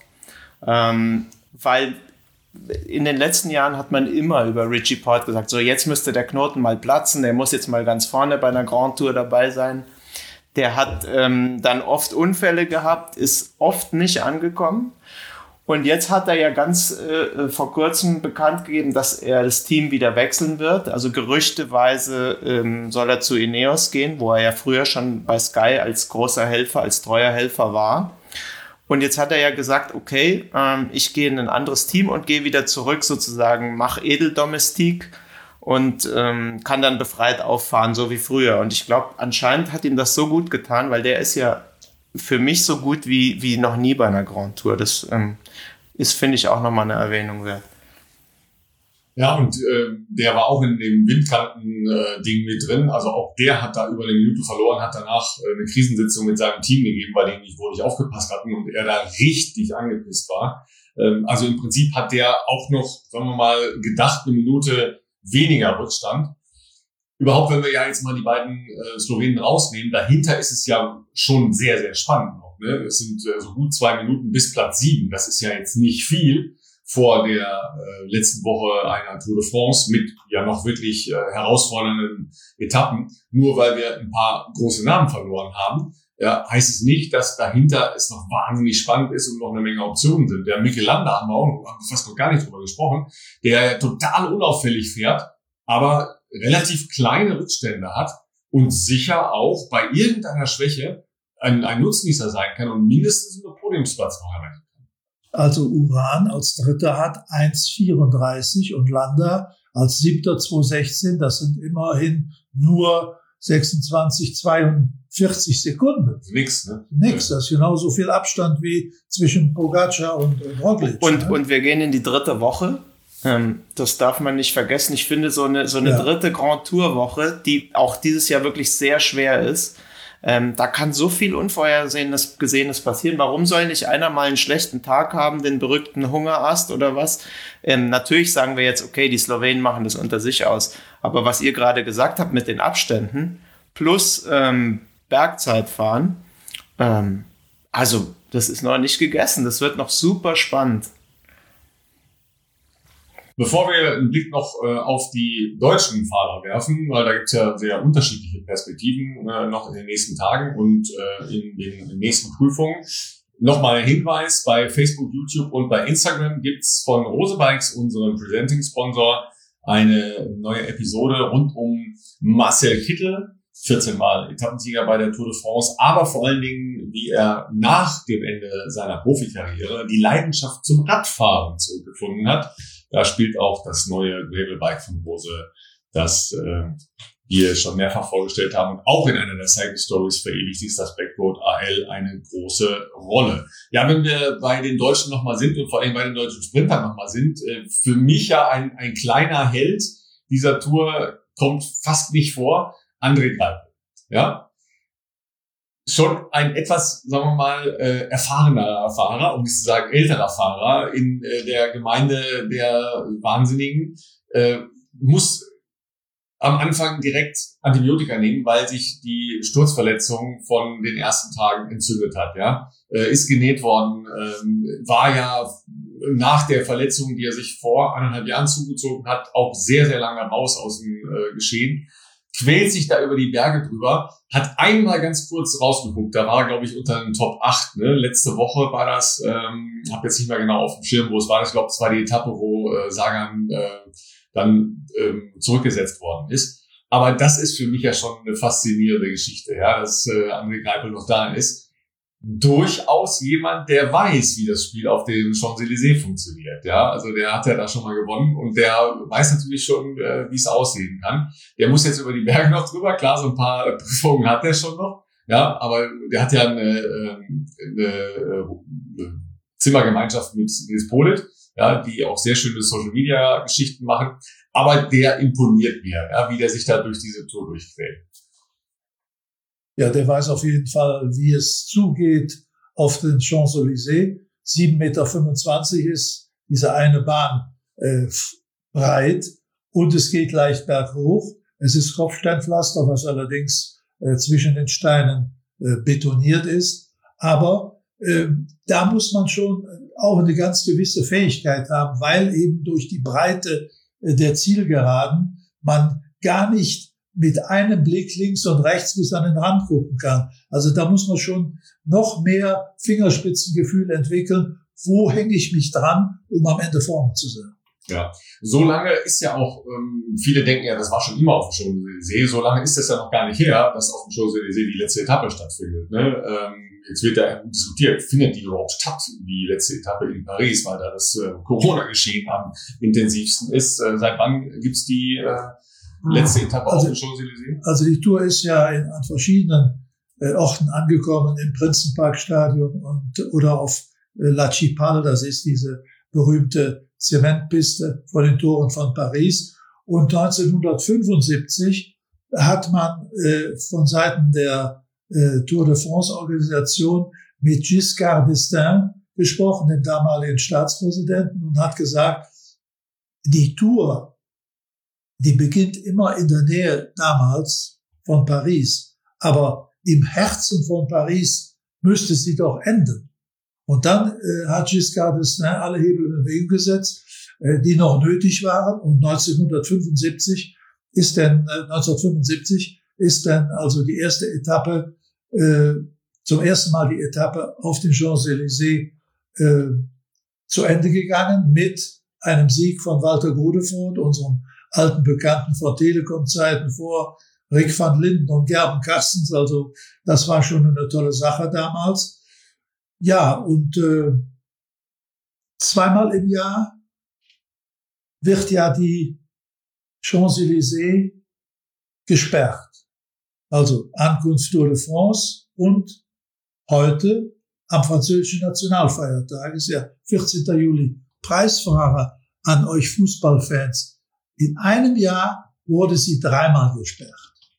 Speaker 3: Weil in den letzten Jahren hat man immer über Richie Porte gesagt, so jetzt müsste der Knoten mal platzen, der muss jetzt mal ganz vorne bei einer Grand Tour dabei sein. Der hat dann oft Unfälle gehabt, ist oft nicht angekommen. Und jetzt hat er ja ganz vor kurzem bekannt gegeben, dass er das Team wieder wechseln wird. Also gerüchteweise soll er zu Ineos gehen, wo er ja früher schon bei Sky als großer Helfer, als treuer Helfer war. Und jetzt hat er ja gesagt, okay, ich gehe in ein anderes Team und gehe wieder zurück sozusagen, mache Edeldomestik und kann dann befreit auffahren, so wie früher. Und ich glaube, anscheinend hat ihm das so gut getan, weil der ist ja für mich so gut wie noch nie bei einer Grand Tour. Das ist, finde ich, auch nochmal eine Erwähnung wert.
Speaker 2: Ja, und der war auch in dem Windkanten-Ding mit drin. Also auch der hat da über eine Minute verloren, hat danach eine Krisensitzung mit seinem Team gegeben, bei denen wohl nicht aufgepasst hatten und er da richtig angepisst war. Also im Prinzip hat der auch noch, sagen wir mal, gedacht, eine Minute weniger Rückstand. Überhaupt, wenn wir ja jetzt mal die beiden Slowenen rausnehmen, dahinter ist es ja schon sehr, sehr spannend noch. Ne? Es sind so gut 2 Minuten bis Platz 7. Das ist ja jetzt nicht viel vor der letzten Woche einer Tour de France mit ja noch wirklich herausfordernden Etappen. Nur weil wir ein paar große Namen verloren haben, ja, heißt es nicht, dass dahinter es noch wahnsinnig spannend ist und noch eine Menge Optionen sind. Der Mikel Landa haben wir fast noch gar nicht drüber gesprochen, der total unauffällig fährt, aber relativ kleine Rückstände hat und sicher auch bei irgendeiner Schwäche ein Nutznießer sein kann und mindestens einen Podiumsplatz noch erreichen kann.
Speaker 4: Also Uran als Dritter hat 1,34 und Landa als Siebter 2,16. Das sind immerhin nur 26, 42 Sekunden.
Speaker 2: Nix, ne?
Speaker 4: Nix, das ist genauso viel Abstand wie zwischen Pogačar und Roglic.
Speaker 3: Und wir gehen in die dritte Woche. Das darf man nicht vergessen. Ich finde, so eine dritte Grand Tour Woche, die auch dieses Jahr wirklich sehr schwer ist, da kann so viel Unvorhergesehenes passieren. Warum soll nicht einer mal einen schlechten Tag haben, den berühmten Hungerast oder was? Natürlich sagen wir jetzt, okay, die Slowenen machen das unter sich aus. Aber was ihr gerade gesagt habt mit den Abständen plus Bergzeitfahren, also das ist noch nicht gegessen. Das wird noch super spannend.
Speaker 2: Bevor wir einen Blick noch auf die deutschen Fahrer werfen, weil da gibt es ja sehr unterschiedliche Perspektiven noch in den nächsten Tagen und in den nächsten Prüfungen. Nochmal ein Hinweis, bei Facebook, YouTube und bei Instagram gibt's von Rose Bikes, unserem Presenting-Sponsor, eine neue Episode rund um Marcel Kittel, 14-mal Etappensieger bei der Tour de France, aber vor allen Dingen, wie er nach dem Ende seiner Profikarriere die Leidenschaft zum Radfahren zurückgefunden hat. Da spielt auch das neue Gravelbike von Rose, das wir schon mehrfach vorgestellt haben. Und auch in einer der Cycle Stories verewigt ist das Backroad AL eine große Rolle. Ja, wenn wir bei den Deutschen nochmal sind und vor allem bei den deutschen Sprintern nochmal sind, für mich ja ein kleiner Held dieser Tour kommt fast nicht vor, André Greipel. Ja, schon ein etwas, sagen wir mal, erfahrener Fahrer, um nicht zu sagen älterer Fahrer in der Gemeinde der Wahnsinnigen, muss am Anfang direkt Antibiotika nehmen, weil sich die Sturzverletzung von den ersten Tagen entzündet hat. Ja, ist genäht worden, war ja nach der Verletzung, die er sich vor 1,5 Jahren zugezogen hat, auch sehr, sehr lange raus aus dem Geschehen. quält sich da über die Berge drüber, hat einmal ganz kurz rausgeguckt, da war er, glaube ich, unter den Top 8, ne? Letzte Woche war das, habe jetzt nicht mehr genau auf dem Schirm, wo es war, ich glaube, es war die Etappe, wo Sagan dann zurückgesetzt worden ist. Aber das ist für mich ja schon eine faszinierende Geschichte, ja, dass André Greipel noch da ist. Durchaus jemand, der weiß, wie das Spiel auf den Champs-Élysées funktioniert. Ja, also der hat ja da schon mal gewonnen und der weiß natürlich schon, wie es aussehen kann. Der muss jetzt über die Berge noch drüber. Klar, so ein paar Prüfungen hat er schon noch. Ja, aber der hat ja eine Zimmergemeinschaft mit Nils Politt, ja, die auch sehr schöne Social-Media-Geschichten machen. Aber der imponiert mir, ja, wie der sich da durch diese Tour durchquält.
Speaker 4: Ja, der weiß auf jeden Fall, wie es zugeht auf den Champs-Élysées. 7,25 Meter ist diese eine Bahn breit und es geht leicht berghoch. Es ist Kopfsteinpflaster, was allerdings zwischen den Steinen betoniert ist. Aber da muss man schon auch eine ganz gewisse Fähigkeit haben, weil eben durch die Breite der Zielgeraden man gar nicht mit einem Blick links und rechts bis an den Rand gucken kann. Also da muss man schon noch mehr Fingerspitzengefühl entwickeln. Wo hänge ich mich dran, um am Ende vorne zu sein?
Speaker 2: Ja, so lange ist ja auch, viele denken ja, das war schon immer auf dem Champs-Élysées, so lange ist das ja noch gar nicht her, dass auf dem Champs-Élysées die letzte Etappe stattfindet. Ne? Jetzt wird da diskutiert, findet die überhaupt statt, die letzte Etappe in Paris, weil da das Corona-Geschehen am intensivsten ist. Seit wann gibt's die letzte Etappe auf dem Champs-Élysées?
Speaker 4: Also die Tour ist ja an verschiedenen Orten angekommen, im Prinzenparkstadion oder auf La Cipale, das ist diese berühmte Zementpiste vor den Toren von Paris. Und 1975 hat man von Seiten der Tour de France Organisation mit Giscard d'Estaing gesprochen, dem damaligen Staatspräsidenten, und hat gesagt, die Tour, die beginnt immer in der Nähe damals von Paris, aber im Herzen von Paris müsste sie doch enden. Und dann hat Giscard d'Estaing alle Hebel in Bewegung gesetzt, die noch nötig waren. Und 1975 ist dann also die erste Etappe, zum ersten Mal die Etappe auf den Champs-Élysées zu Ende gegangen mit einem Sieg von Walter Godefroot, unserem alten Bekannten von Telekom-Zeiten vor Rick van Linden und Gerben Carstens. Also das war schon eine tolle Sache damals. Ja, und zweimal im Jahr wird ja die Champs-Élysées gesperrt. Also Ankunft Tour de France und heute am französischen Nationalfeiertag, ist ja 14. Juli. Preisfrage an euch Fußballfans. In einem Jahr wurde sie dreimal gesperrt.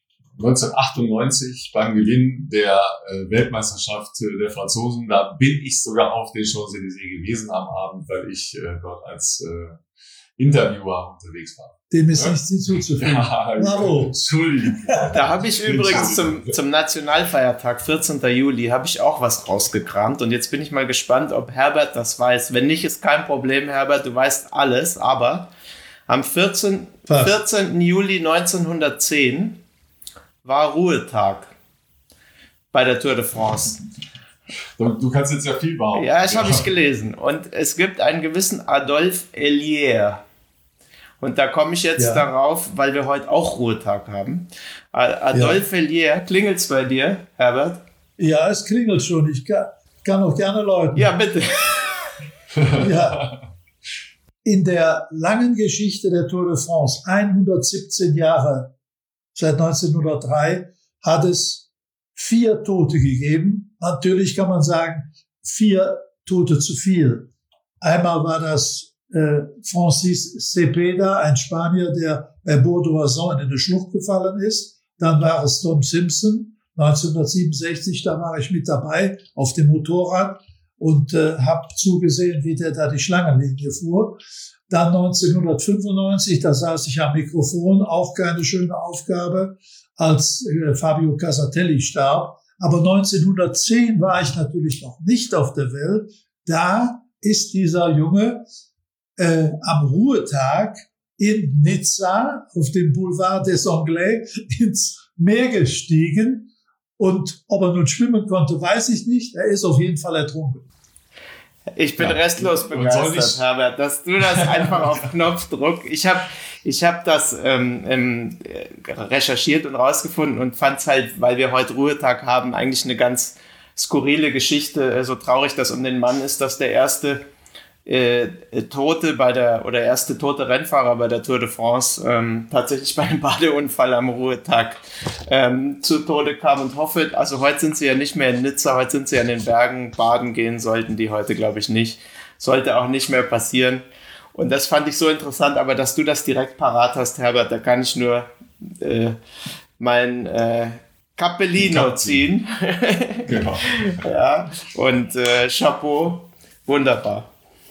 Speaker 2: 1998 beim Gewinn der Weltmeisterschaft der Franzosen, da bin ich sogar auf den Champs-Élysées gewesen am Abend, weil ich dort als Interviewer unterwegs war.
Speaker 4: Dem ist nichts hinzuzufügen.
Speaker 2: Ja,
Speaker 4: bravo.
Speaker 2: Entschuldigung.
Speaker 3: Da habe ich übrigens zum Nationalfeiertag, 14. Juli, habe ich auch was rausgekramt. Und jetzt bin ich mal gespannt, ob Herbert das weiß. Wenn nicht, ist kein Problem, Herbert, du weißt alles. Aber am 14. Juli 1910 war Ruhetag bei der Tour de France.
Speaker 2: Du kannst jetzt ja viel behaupten.
Speaker 3: Ja, das habe ich gelesen. Und es gibt einen gewissen Adolphe Hélier. Und da komme ich jetzt darauf, weil wir heute auch Ruhetag haben. Adolphe Hélier, klingelt's bei dir, Herbert?
Speaker 4: Ja, es klingelt schon. Ich kann auch gerne läuten.
Speaker 3: Ja, bitte.
Speaker 4: Ja. In der langen Geschichte der Tour de France, 117 Jahre, seit 1903, hat es 4 Tote gegeben. Natürlich kann man sagen, 4 Tote zu viel. Einmal war das Francis Cepeda, ein Spanier, der bei Bourg-d'Oisans in eine Schlucht gefallen ist. Dann war es Tom Simpson, 1967, da war ich mit dabei auf dem Motorrad und habe zugesehen, wie der da die Schlangenlinie fuhr. Dann 1995, da saß ich am Mikrofon, auch keine schöne Aufgabe, als Fabio Casatelli starb. Aber 1910 war ich natürlich noch nicht auf der Welt. Da ist dieser Junge am Ruhetag in Nizza auf dem Boulevard des Anglais ins Meer gestiegen. Und ob er nun schwimmen konnte, weiß ich nicht. Er ist auf jeden Fall ertrunken.
Speaker 3: Ich bin restlos begeistert, Herbert, dass du das einfach auf Knopfdruck. Ich hab das recherchiert und rausgefunden und fand es halt, weil wir heute Ruhetag haben, eigentlich eine ganz skurrile Geschichte. So traurig das um den Mann ist, dass der erste tote Rennfahrer bei der Tour de France tatsächlich bei einem Badeunfall am Ruhetag zu Tode kam und hoffe, also heute sind sie ja nicht mehr in Nizza, heute sind sie ja in den Bergen, baden gehen sollten die heute, glaube ich, nicht. Sollte auch nicht mehr passieren. Und das fand ich so interessant, aber dass du das direkt parat hast, Herbert, da kann ich nur mein Cappellino ziehen.
Speaker 2: Genau.
Speaker 3: Ja, und Chapeau, wunderbar.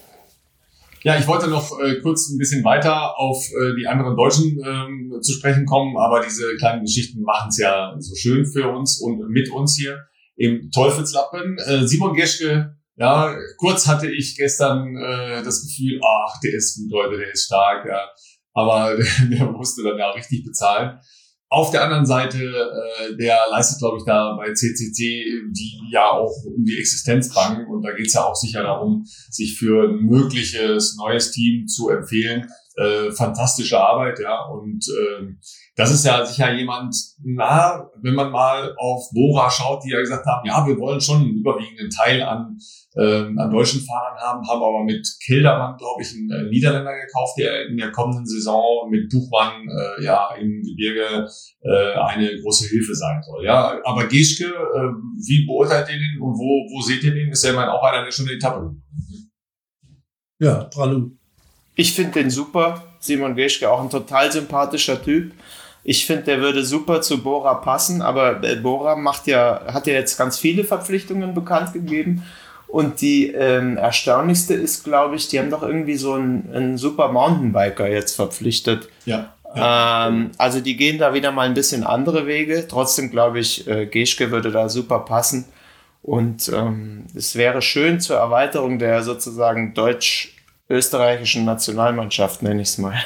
Speaker 2: Ja, ich wollte noch kurz ein bisschen weiter auf die anderen Deutschen zu sprechen kommen, aber diese kleinen Geschichten machen es ja so schön für uns und mit uns hier im Teufelslappen. Simon Geschke, ja, kurz hatte ich gestern das Gefühl, ach, der ist gut heute, der ist stark, ja, aber der musste dann ja richtig bezahlen. Auf der anderen Seite, der leistet, glaube ich, da bei CCC, die ja auch um die Existenz bangen. Und da geht es ja auch sicher darum, sich für ein mögliches neues Team zu empfehlen. Fantastische Arbeit, ja. Und das ist ja sicher jemand, wenn man mal auf Bora schaut, die ja gesagt haben, ja, wir wollen schon einen überwiegenden Teil an deutschen Fahrern haben aber mit Kelderman, glaube ich, einen Niederländer gekauft, der in der kommenden Saison mit Buchmann im Gebirge eine große Hilfe sein soll. Ja, aber Geschke, wie beurteilt ihr den und wo seht ihr den? Ist ja immerhin auch einer, der schon eine Etappe gewonnen hat.
Speaker 4: Ja, Pralu.
Speaker 3: Ich finde den super, Simon Geschke, auch ein total sympathischer Typ. Ich finde, der würde super zu Bora passen, aber Bora hat ja jetzt ganz viele Verpflichtungen bekannt gegeben. Und die erstaunlichste ist, glaube ich, die haben doch irgendwie so einen super Mountainbiker jetzt verpflichtet.
Speaker 2: Ja.
Speaker 3: Also die gehen da wieder mal ein bisschen andere Wege. Trotzdem glaube ich, Geschke würde da super passen. Und es wäre schön zur Erweiterung der sozusagen deutsch-österreichischen Nationalmannschaft, nenne ich es mal.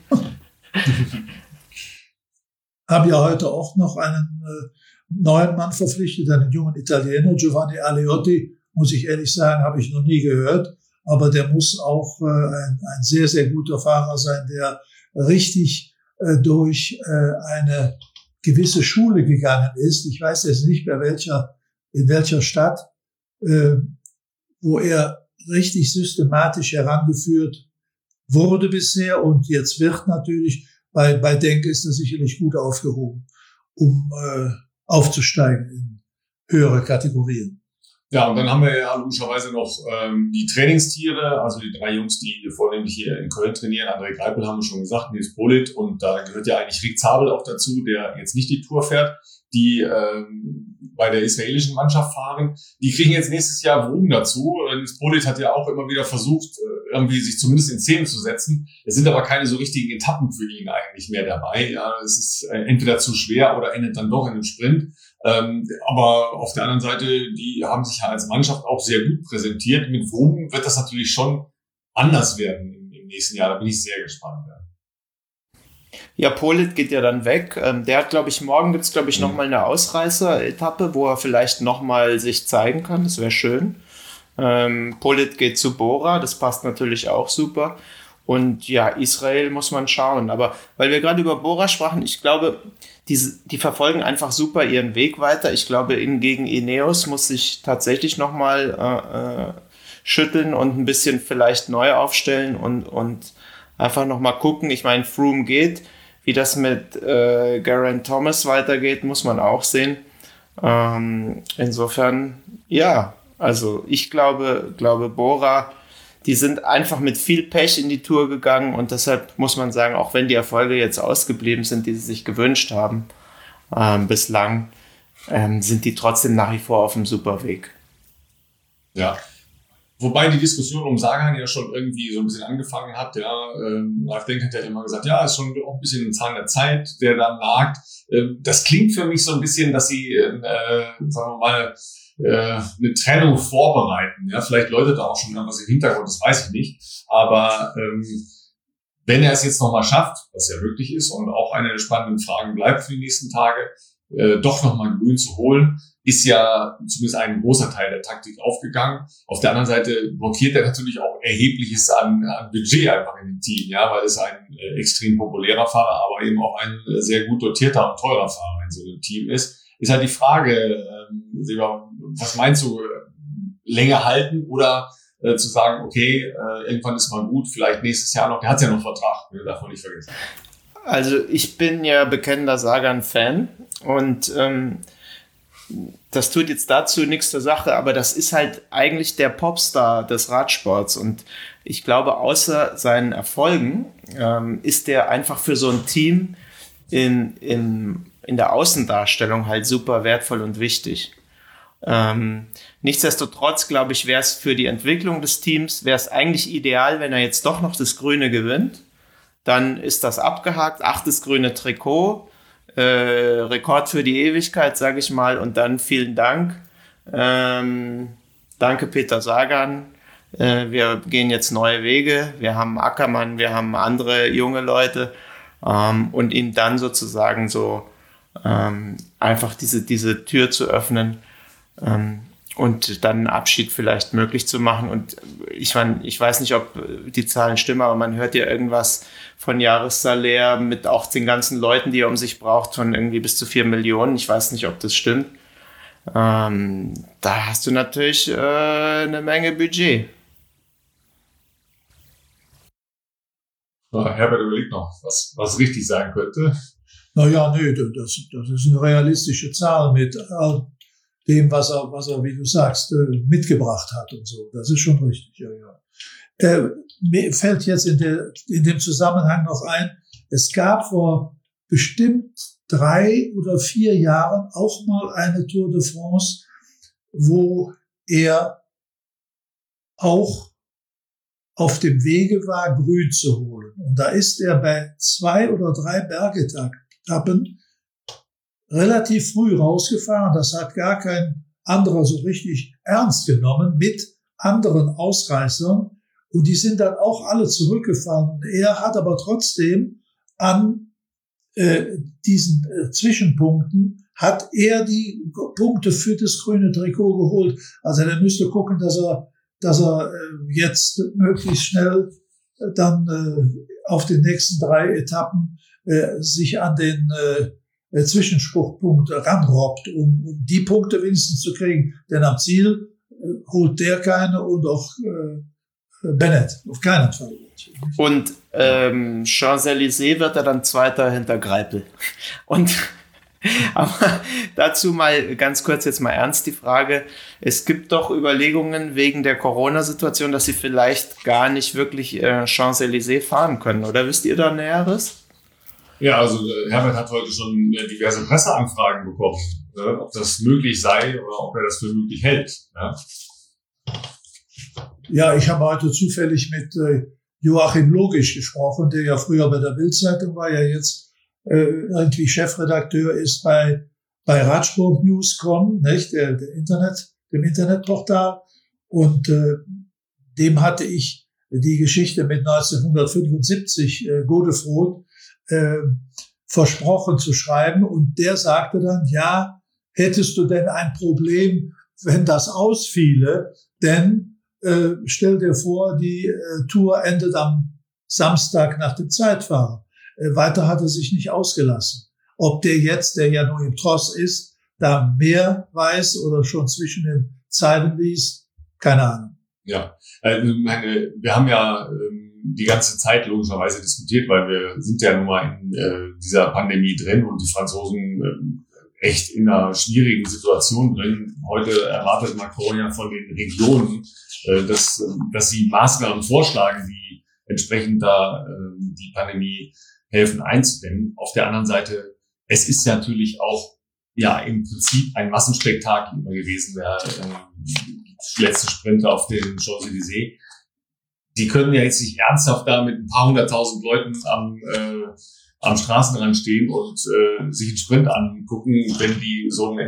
Speaker 4: Haben ja heute auch noch einen neuen Mann verpflichtet, einen jungen Italiener, Giovanni Aleotti. Muss ich ehrlich sagen, habe ich noch nie gehört. Aber der muss auch ein sehr, sehr guter Fahrer sein, der richtig durch eine gewisse Schule gegangen ist. Ich weiß jetzt nicht mehr in welcher Stadt, wo er richtig systematisch herangeführt wurde bisher. Und jetzt wird natürlich, bei Denk ist er sicherlich gut aufgehoben, um aufzusteigen in höhere Kategorien.
Speaker 2: Ja, und dann haben wir ja logischerweise noch die Trainingstiere, also die 3 Jungs, die vornehmlich hier in Köln trainieren. André Greipel haben wir schon gesagt, Nils Politt, und da gehört ja eigentlich Rick Zabel auch dazu, der jetzt nicht die Tour fährt, die bei der israelischen Mannschaft fahren. Die kriegen jetzt nächstes Jahr Vroom dazu. Nils Politt hat ja auch immer wieder versucht, irgendwie sich zumindest in Szene zu setzen. Es sind aber keine so richtigen Etappen für ihn eigentlich mehr dabei. Ja, es ist entweder zu schwer oder endet dann doch in einem Sprint. Aber auf der anderen Seite, die haben sich ja als Mannschaft auch sehr gut präsentiert. Mit Vroom wird das natürlich schon anders werden im nächsten Jahr. Da bin ich sehr gespannt.
Speaker 3: Ja, Politt geht ja dann weg. Der hat, glaube ich, morgen gibt's nochmal eine Ausreißer-Etappe, wo er vielleicht nochmal sich zeigen kann. Das wäre schön. Politt geht zu Bora, das passt natürlich auch super. Und ja, Israel muss man schauen. Aber weil wir gerade über Bora sprachen, ich glaube, die verfolgen einfach super ihren Weg weiter. Ich glaube, gegen Ineos muss sich tatsächlich nochmal schütteln und ein bisschen vielleicht neu aufstellen und einfach nochmal gucken. Ich meine, Froome geht. Wie das mit Geraint Thomas weitergeht, muss man auch sehen. Insofern, ja, also ich glaube Bora, die sind einfach mit viel Pech in die Tour gegangen und deshalb muss man sagen, auch wenn die Erfolge jetzt ausgeblieben sind, die sie sich gewünscht haben, bislang, sind die trotzdem nach wie vor auf einem super Weg.
Speaker 2: Ja. Wobei die Diskussion um Sagan ja schon irgendwie so ein bisschen angefangen hat, ja. Ralf Denk hat ja immer gesagt, ja, ist schon auch ein bisschen ein Zahn der Zeit, der da nagt. Das klingt für mich so ein bisschen, dass sie, sagen wir mal, eine Trennung vorbereiten. Ja, vielleicht läutet da auch schon was im Hintergrund, das weiß ich nicht. Aber wenn er es jetzt nochmal schafft, was ja möglich ist und auch eine der spannenden Fragen bleibt für die nächsten Tage, doch nochmal grün zu holen, ist ja zumindest ein großer Teil der Taktik aufgegangen. Auf der anderen Seite blockiert er natürlich auch Erhebliches an Budget einfach in dem Team, ja, weil es ein extrem populärer Fahrer, aber eben auch ein sehr gut dotierter und teurer Fahrer in so einem Team ist. Ist halt die Frage, Seba, was meinst du, länger halten oder zu sagen, okay, irgendwann ist mal gut, vielleicht nächstes Jahr noch, der hat ja noch Vertrag, darf man nicht vergessen.
Speaker 3: Also ich bin ja bekennender Sagan-Fan und das tut jetzt dazu nichts zur Sache, aber das ist halt eigentlich der Popstar des Radsports und ich glaube, außer seinen Erfolgen ist der einfach für so ein Team in der Außendarstellung halt super wertvoll und wichtig. Nichtsdestotrotz, glaube ich, wäre es für die Entwicklung des Teams, wäre es eigentlich ideal, wenn er jetzt doch noch das Grüne gewinnt. Dann ist das abgehakt, 8. grüne Trikot, Rekord für die Ewigkeit, sage ich mal. Und dann vielen Dank. Danke, Peter Sagan. Wir gehen jetzt neue Wege. Wir haben Ackermann, wir haben andere junge Leute. Und ihm dann sozusagen so einfach diese Tür zu öffnen und dann einen Abschied vielleicht möglich zu machen. Und ich weiß nicht, ob die Zahlen stimmen, aber man hört ja irgendwas von Jahressalär mit auch den ganzen Leuten, die er um sich braucht, von irgendwie bis zu 4 Millionen. Ich weiß nicht, ob das stimmt. Da hast du natürlich eine Menge Budget.
Speaker 2: Herbert überlegt noch, was richtig sein könnte.
Speaker 4: Naja, nee, das ist eine realistische Zahl mit dem, was er, wie du sagst, mitgebracht hat und so. Das ist schon richtig, ja. Mir fällt jetzt in dem Zusammenhang noch ein, es gab vor bestimmt 3 oder 4 Jahren auch mal eine Tour de France, wo er auch auf dem Wege war, Grün zu holen. Und da ist er bei 2 oder 3 Bergetappen relativ früh rausgefahren. Das hat gar kein anderer so richtig ernst genommen mit anderen Ausreißern. Und die sind dann auch alle zurückgefahren. Und er hat aber trotzdem an diesen Zwischenpunkten hat er die Punkte für das grüne Trikot geholt. Also er müsste gucken, dass er jetzt möglichst schnell dann auf den nächsten 3 Etappen sich an den Zwischenspruchpunkt ranrobbt, um die Punkte wenigstens zu kriegen. Denn am Ziel holt der keine und auch Bennett auf keinen Fall.
Speaker 3: Und Champs-Élysées wird er dann Zweiter hinter Greipel. Und aber dazu mal ganz kurz jetzt mal ernst die Frage. Es gibt doch Überlegungen wegen der Corona-Situation, dass sie vielleicht gar nicht wirklich Champs-Élysées fahren können. Oder wisst ihr da Näheres?
Speaker 2: Ja, also Herbert hat heute schon diverse Presseanfragen bekommen, ob das möglich sei oder ob er das für möglich hält.
Speaker 4: Ja, ich habe heute zufällig mit Joachim Logisch gesprochen, der ja früher bei der Bild-Zeitung war, ja jetzt irgendwie Chefredakteur ist bei Radsport-News.com, nicht, dem Internetportal. Und dem hatte ich die Geschichte mit 1975 Godefroth versprochen zu schreiben. Und der sagte dann, ja, hättest du denn ein Problem, wenn das ausfiele? Denn stell dir vor, die Tour endet am Samstag nach dem Zeitfahren. Weiter hat er sich nicht ausgelassen. Ob der jetzt, der ja nur im Tross ist, da mehr weiß oder schon zwischen den Zeilen liest, keine Ahnung.
Speaker 2: Ja, wir haben ja die ganze Zeit logischerweise diskutiert, weil wir sind ja nun mal in dieser Pandemie drin und die Franzosen echt in einer schwierigen Situation drin. Heute erwartet Macron ja von den Regionen, dass sie Maßnahmen vorschlagen, die entsprechend da die Pandemie helfen einzudämmen. Auf der anderen Seite, es ist ja natürlich auch ja im Prinzip ein Massenspektakel immer gewesen, der letzte Sprinter auf den Champs-Élysées. Die können ja jetzt nicht ernsthaft da mit ein paar 100.000 Leuten am Straßenrand stehen und sich einen Sprint angucken, wenn die so ein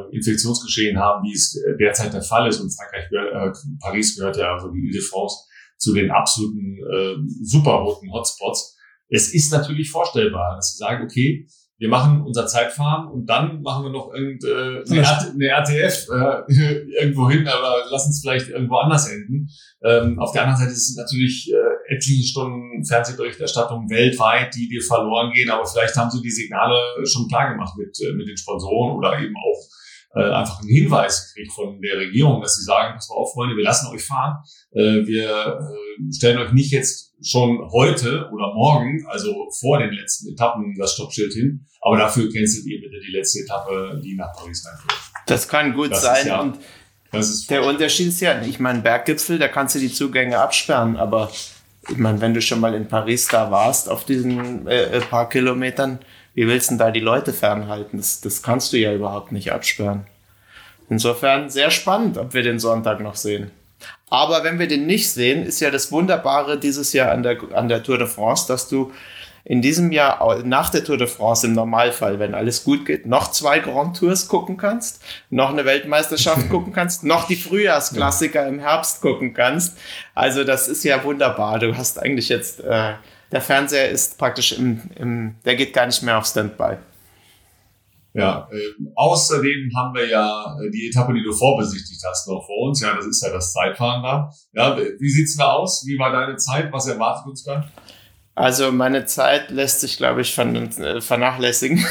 Speaker 2: Infektionsgeschehen haben, wie es derzeit der Fall ist. Und Paris gehört ja, also die Ile-de-France, zu den absoluten super roten Hotspots. Es ist natürlich vorstellbar, dass sie sagen, okay, wir machen unser Zeitfahren und dann machen wir noch eine RTF irgendwo hin, aber lass uns vielleicht irgendwo anders enden. Auf der anderen Seite ist es natürlich etliche Stunden Fernsehberichterstattung weltweit, die dir verloren gehen, aber vielleicht haben sie die Signale schon klar gemacht mit den Sponsoren oder eben auch einfach einen Hinweis gekriegt von der Regierung, dass sie sagen, pass mal auf, Freunde, wir lassen euch fahren. Wir stellen euch nicht jetzt schon heute oder morgen, also vor den letzten Etappen, das Stoppschild hin, aber dafür cancelt ihr bitte die letzte Etappe, die nach Paris reinführt.
Speaker 3: Das kann gut sein. Und
Speaker 2: das ist
Speaker 3: der Unterschied ist ja, ich meine, Berggipfel, da kannst du die Zugänge absperren, aber ich meine, wenn du schon mal in Paris da warst, auf diesen paar Kilometern, wie willst du denn da die Leute fernhalten? Das kannst du ja überhaupt nicht absperren. Insofern sehr spannend, ob wir den Sonntag noch sehen. Aber wenn wir den nicht sehen, ist ja das Wunderbare dieses Jahr an der Tour de France, dass du in diesem Jahr nach der Tour de France im Normalfall, wenn alles gut geht, noch 2 Grand Tours gucken kannst, noch eine Weltmeisterschaft gucken kannst, noch die Frühjahrsklassiker im Herbst gucken kannst. Also das ist ja wunderbar. Du hast eigentlich jetzt, der Fernseher ist praktisch der geht gar nicht mehr auf Standby.
Speaker 2: Ja, außerdem haben wir ja die Etappe, die du vorbesichtigt hast, noch vor uns. Ja, das ist ja das Zeitfahren da. Ja, wie sieht's da aus? Wie war deine Zeit? Was erwartet uns da?
Speaker 3: Also meine Zeit lässt sich, glaube ich, vernachlässigen.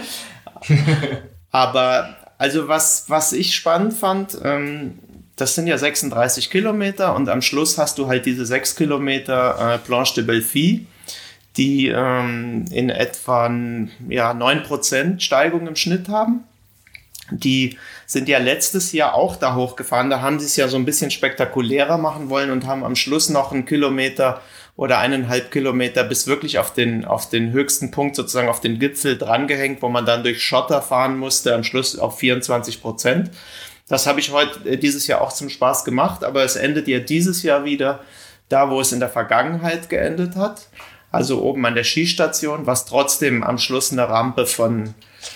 Speaker 3: Aber also was ich spannend fand, das sind ja 36 Kilometer und am Schluss hast du halt diese 6 Kilometer Planche de Belfi, die in etwa 9% Steigung im Schnitt haben. Die sind ja letztes Jahr auch da hochgefahren. Da haben sie es ja so ein bisschen spektakulärer machen wollen und haben am Schluss noch 1 Kilometer oder 1,5 Kilometer bis wirklich auf den höchsten Punkt, sozusagen auf den Gipfel drangehängt, wo man dann durch Schotter fahren musste, am Schluss auf 24%. Das habe ich dieses Jahr auch zum Spaß gemacht, aber es endet ja dieses Jahr wieder da, wo es in der Vergangenheit geendet hat. Also oben an der Skistation, was trotzdem am Schluss eine Rampe von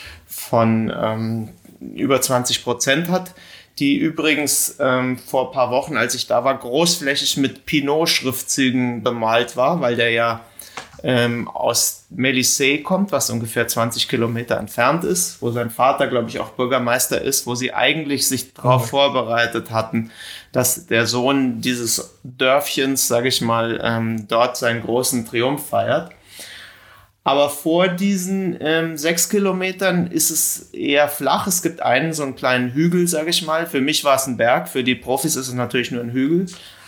Speaker 3: über 20% hat, die übrigens vor ein paar Wochen, als ich da war, großflächig mit Pinot-Schriftzügen bemalt war, weil der ja aus Mélisée kommt, was ungefähr 20 Kilometer entfernt ist, wo sein Vater, glaube ich, auch Bürgermeister ist, wo sie eigentlich sich darauf vorbereitet hatten, dass der Sohn dieses Dörfchens, sage ich mal, dort seinen großen Triumph feiert. Aber vor diesen 6 Kilometern ist es eher flach. Es gibt so einen kleinen Hügel, sage ich mal. Für mich war es ein Berg, für die Profis ist es natürlich nur ein Hügel.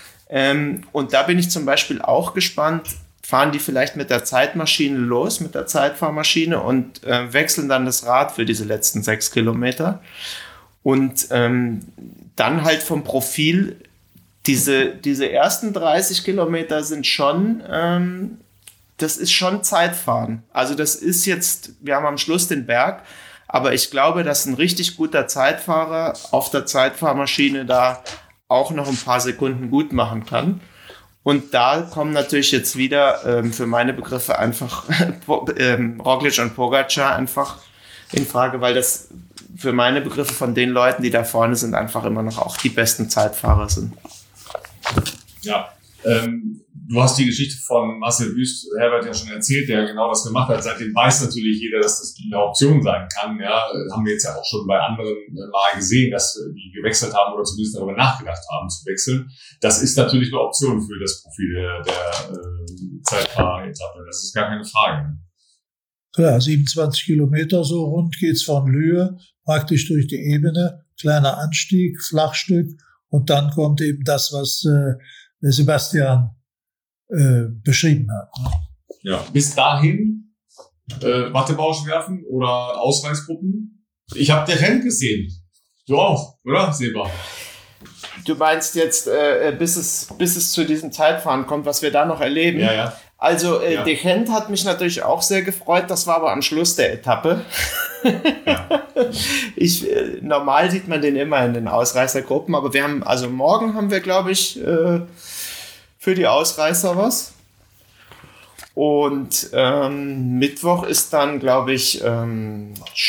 Speaker 3: Und da bin ich zum Beispiel auch gespannt, fahren die vielleicht mit der Zeitmaschine los, mit der Zeitfahrmaschine und wechseln dann das Rad für diese letzten 6 Kilometer. Und dann halt vom Profil, diese ersten 30 Kilometer sind schon, das ist schon Zeitfahren. Also das ist jetzt, wir haben am Schluss den Berg, aber ich glaube, dass ein richtig guter Zeitfahrer auf der Zeitfahrmaschine da auch noch ein paar Sekunden gut machen kann. Und da kommen natürlich jetzt wieder für meine Begriffe einfach Roglic und Pogačar einfach in Frage, weil das für meine Begriffe von den Leuten, die da vorne sind, einfach immer noch auch die besten Zeitfahrer sind.
Speaker 2: Ja, du hast die Geschichte von Marcel Wüst, Herbert, ja schon erzählt, der genau das gemacht hat. Seitdem weiß natürlich jeder, dass das eine Option sein kann. Ja, haben wir jetzt ja auch schon bei anderen mal gesehen, dass die gewechselt haben oder zumindest darüber nachgedacht haben zu wechseln. Das ist natürlich eine Option für das Profil der Zeitfahretappe. Das ist gar keine Frage.
Speaker 4: Klar, 27 Kilometer so rund geht's von Lühe, praktisch durch die Ebene, kleiner Anstieg, Flachstück und dann kommt eben das, was Sebastian beschrieben hat.
Speaker 2: Ja, bis dahin Wattebausch werfen oder Ausreißgruppen. Ich habe der Rennen gesehen. Du auch, oder, Seba?
Speaker 3: Du meinst jetzt, bis es zu diesem Zeitfahren kommt, was wir da noch erleben?
Speaker 2: Ja, ja.
Speaker 3: Also, De Gent hat mich natürlich auch sehr gefreut. Das war aber am Schluss der Etappe. Ja. Normal sieht man den immer in den Ausreißergruppen, aber morgen haben wir, glaube ich, für die Ausreißer was. Und Mittwoch ist dann, glaube ich,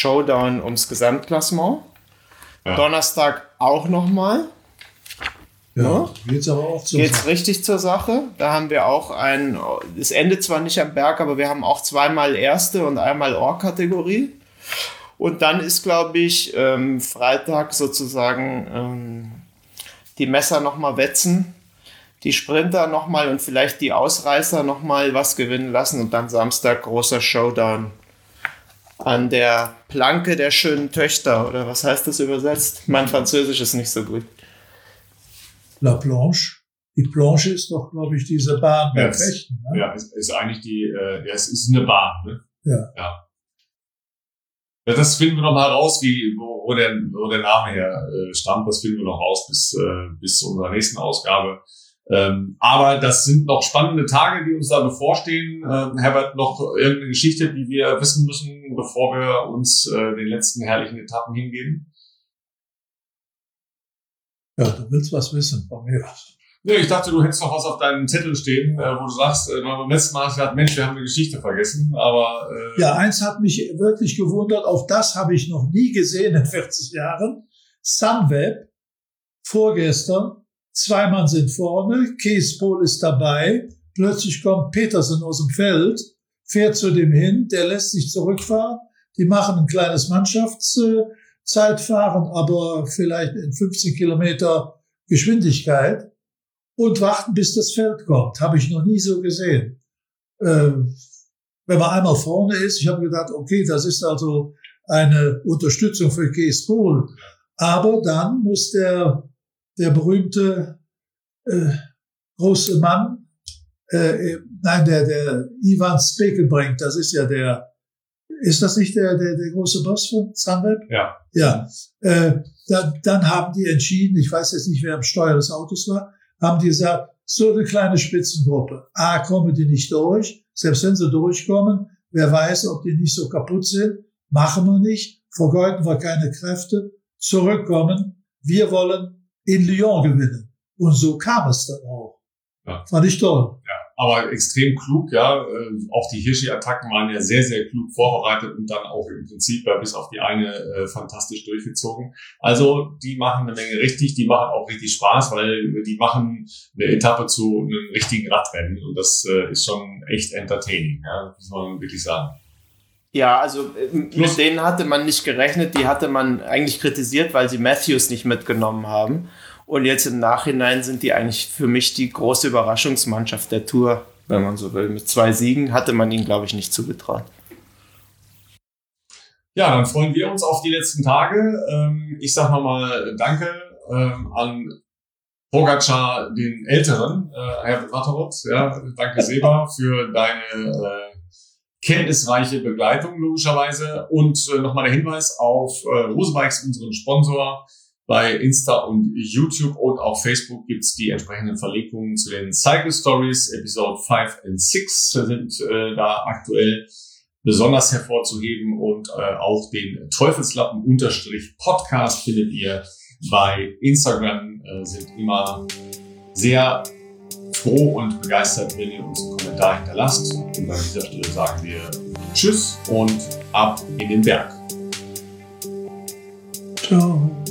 Speaker 3: Showdown ums Gesamtklassement. Ja. Donnerstag auch nochmal.
Speaker 4: Ja, geht's aber auch
Speaker 3: geht's richtig zur Sache. Da haben wir auch es endet zwar nicht am Berg, aber wir haben auch zweimal erste und einmal Or-Kategorie. Und dann ist, glaube ich, Freitag sozusagen die Messer nochmal wetzen, die Sprinter nochmal und vielleicht die Ausreißer nochmal was gewinnen lassen und dann Samstag großer Showdown an der Planke der schönen Töchter. Oder was heißt das übersetzt? Mein Französisch ist nicht so gut.
Speaker 4: La Planche. Die Planche ist doch, glaube ich, diese Bahn bei Fechten.
Speaker 2: Ne? Ja, ist eigentlich es ist eine Bahn. Ne? Ja. Ja, das finden wir noch mal raus, wo der Name her stammt. Das finden wir noch raus bis zu unserer nächsten Ausgabe. Aber das sind noch spannende Tage, die uns da bevorstehen. Herbert, noch irgendeine Geschichte, die wir wissen müssen, bevor wir uns den letzten herrlichen Etappen hingeben?
Speaker 4: Ja, du willst was wissen von mir.
Speaker 2: Nee, ich dachte, du hättest noch was auf deinem Zettel stehen, wo du sagst, beim letzten Mal hast du gesagt, Mensch, wir haben eine Geschichte vergessen, aber...
Speaker 4: Ja, eins hat mich wirklich gewundert, auch das habe ich noch nie gesehen in 40 Jahren. Sunweb, vorgestern, 2 Mann sind vorne, Kees Pohl ist dabei, plötzlich kommt Petersen aus dem Feld, fährt zu dem hin, der lässt sich zurückfahren, die machen ein kleines Mannschaftszeitfahren, aber vielleicht in 15 Kilometer Geschwindigkeit und warten, bis das Feld kommt. Habe ich noch nie so gesehen. Wenn man einmal vorne ist, ich habe gedacht, okay, das ist also eine Unterstützung für Kees Pohl. Aber dann muss der berühmte große Mann, der Ivan Spekelbrink, das ist ja ist das nicht der große Boss von Sunweb?
Speaker 2: Ja.
Speaker 4: Ja. Dann haben die entschieden, ich weiß jetzt nicht, wer am Steuer des Autos war, haben die gesagt, so eine kleine Spitzengruppe. Kommen die nicht durch. Selbst wenn sie durchkommen, wer weiß, ob die nicht so kaputt sind. Machen wir nicht. Vergeuden wir keine Kräfte. Zurückkommen. Wir wollen in Lyon gewinnen. Und so kam es dann auch. Ja. Fand ich toll.
Speaker 2: Ja, aber extrem klug, ja. Auch die Hirschi-Attacken waren ja sehr, sehr klug vorbereitet und dann auch im Prinzip bis auf die eine fantastisch durchgezogen. Also die machen eine Menge richtig, die machen auch richtig Spaß, weil die machen eine Etappe zu einem richtigen Radrennen und das ist schon echt entertaining, ja, muss man wirklich sagen.
Speaker 3: Ja, also mit denen hatte man nicht gerechnet, die hatte man eigentlich kritisiert, weil sie Matthews nicht mitgenommen haben. Und jetzt im Nachhinein sind die eigentlich für mich die große Überraschungsmannschaft der Tour, wenn man so will. Mit 2 Siegen hatte man ihnen, glaube ich, nicht zugetraut.
Speaker 2: Ja, dann freuen wir uns auf die letzten Tage. Ich sage nochmal Danke an Pogačar, den Älteren, Herbert Matterot. Ja, danke Seba für deine kenntnisreiche Begleitung logischerweise. Und nochmal der Hinweis auf Rosebikes, unseren Sponsor. Bei Insta und YouTube und auf Facebook gibt's die entsprechenden Verlinkungen zu den Cycle Stories. Episode 5 und 6 sind da aktuell besonders hervorzuheben und auch den Teufelslappen-Podcast findet ihr bei Instagram. Sind immer sehr froh und begeistert, wenn ihr uns einen Kommentar hinterlasst. Und an dieser Stelle sagen wir Tschüss und ab in den Berg.
Speaker 4: Ciao.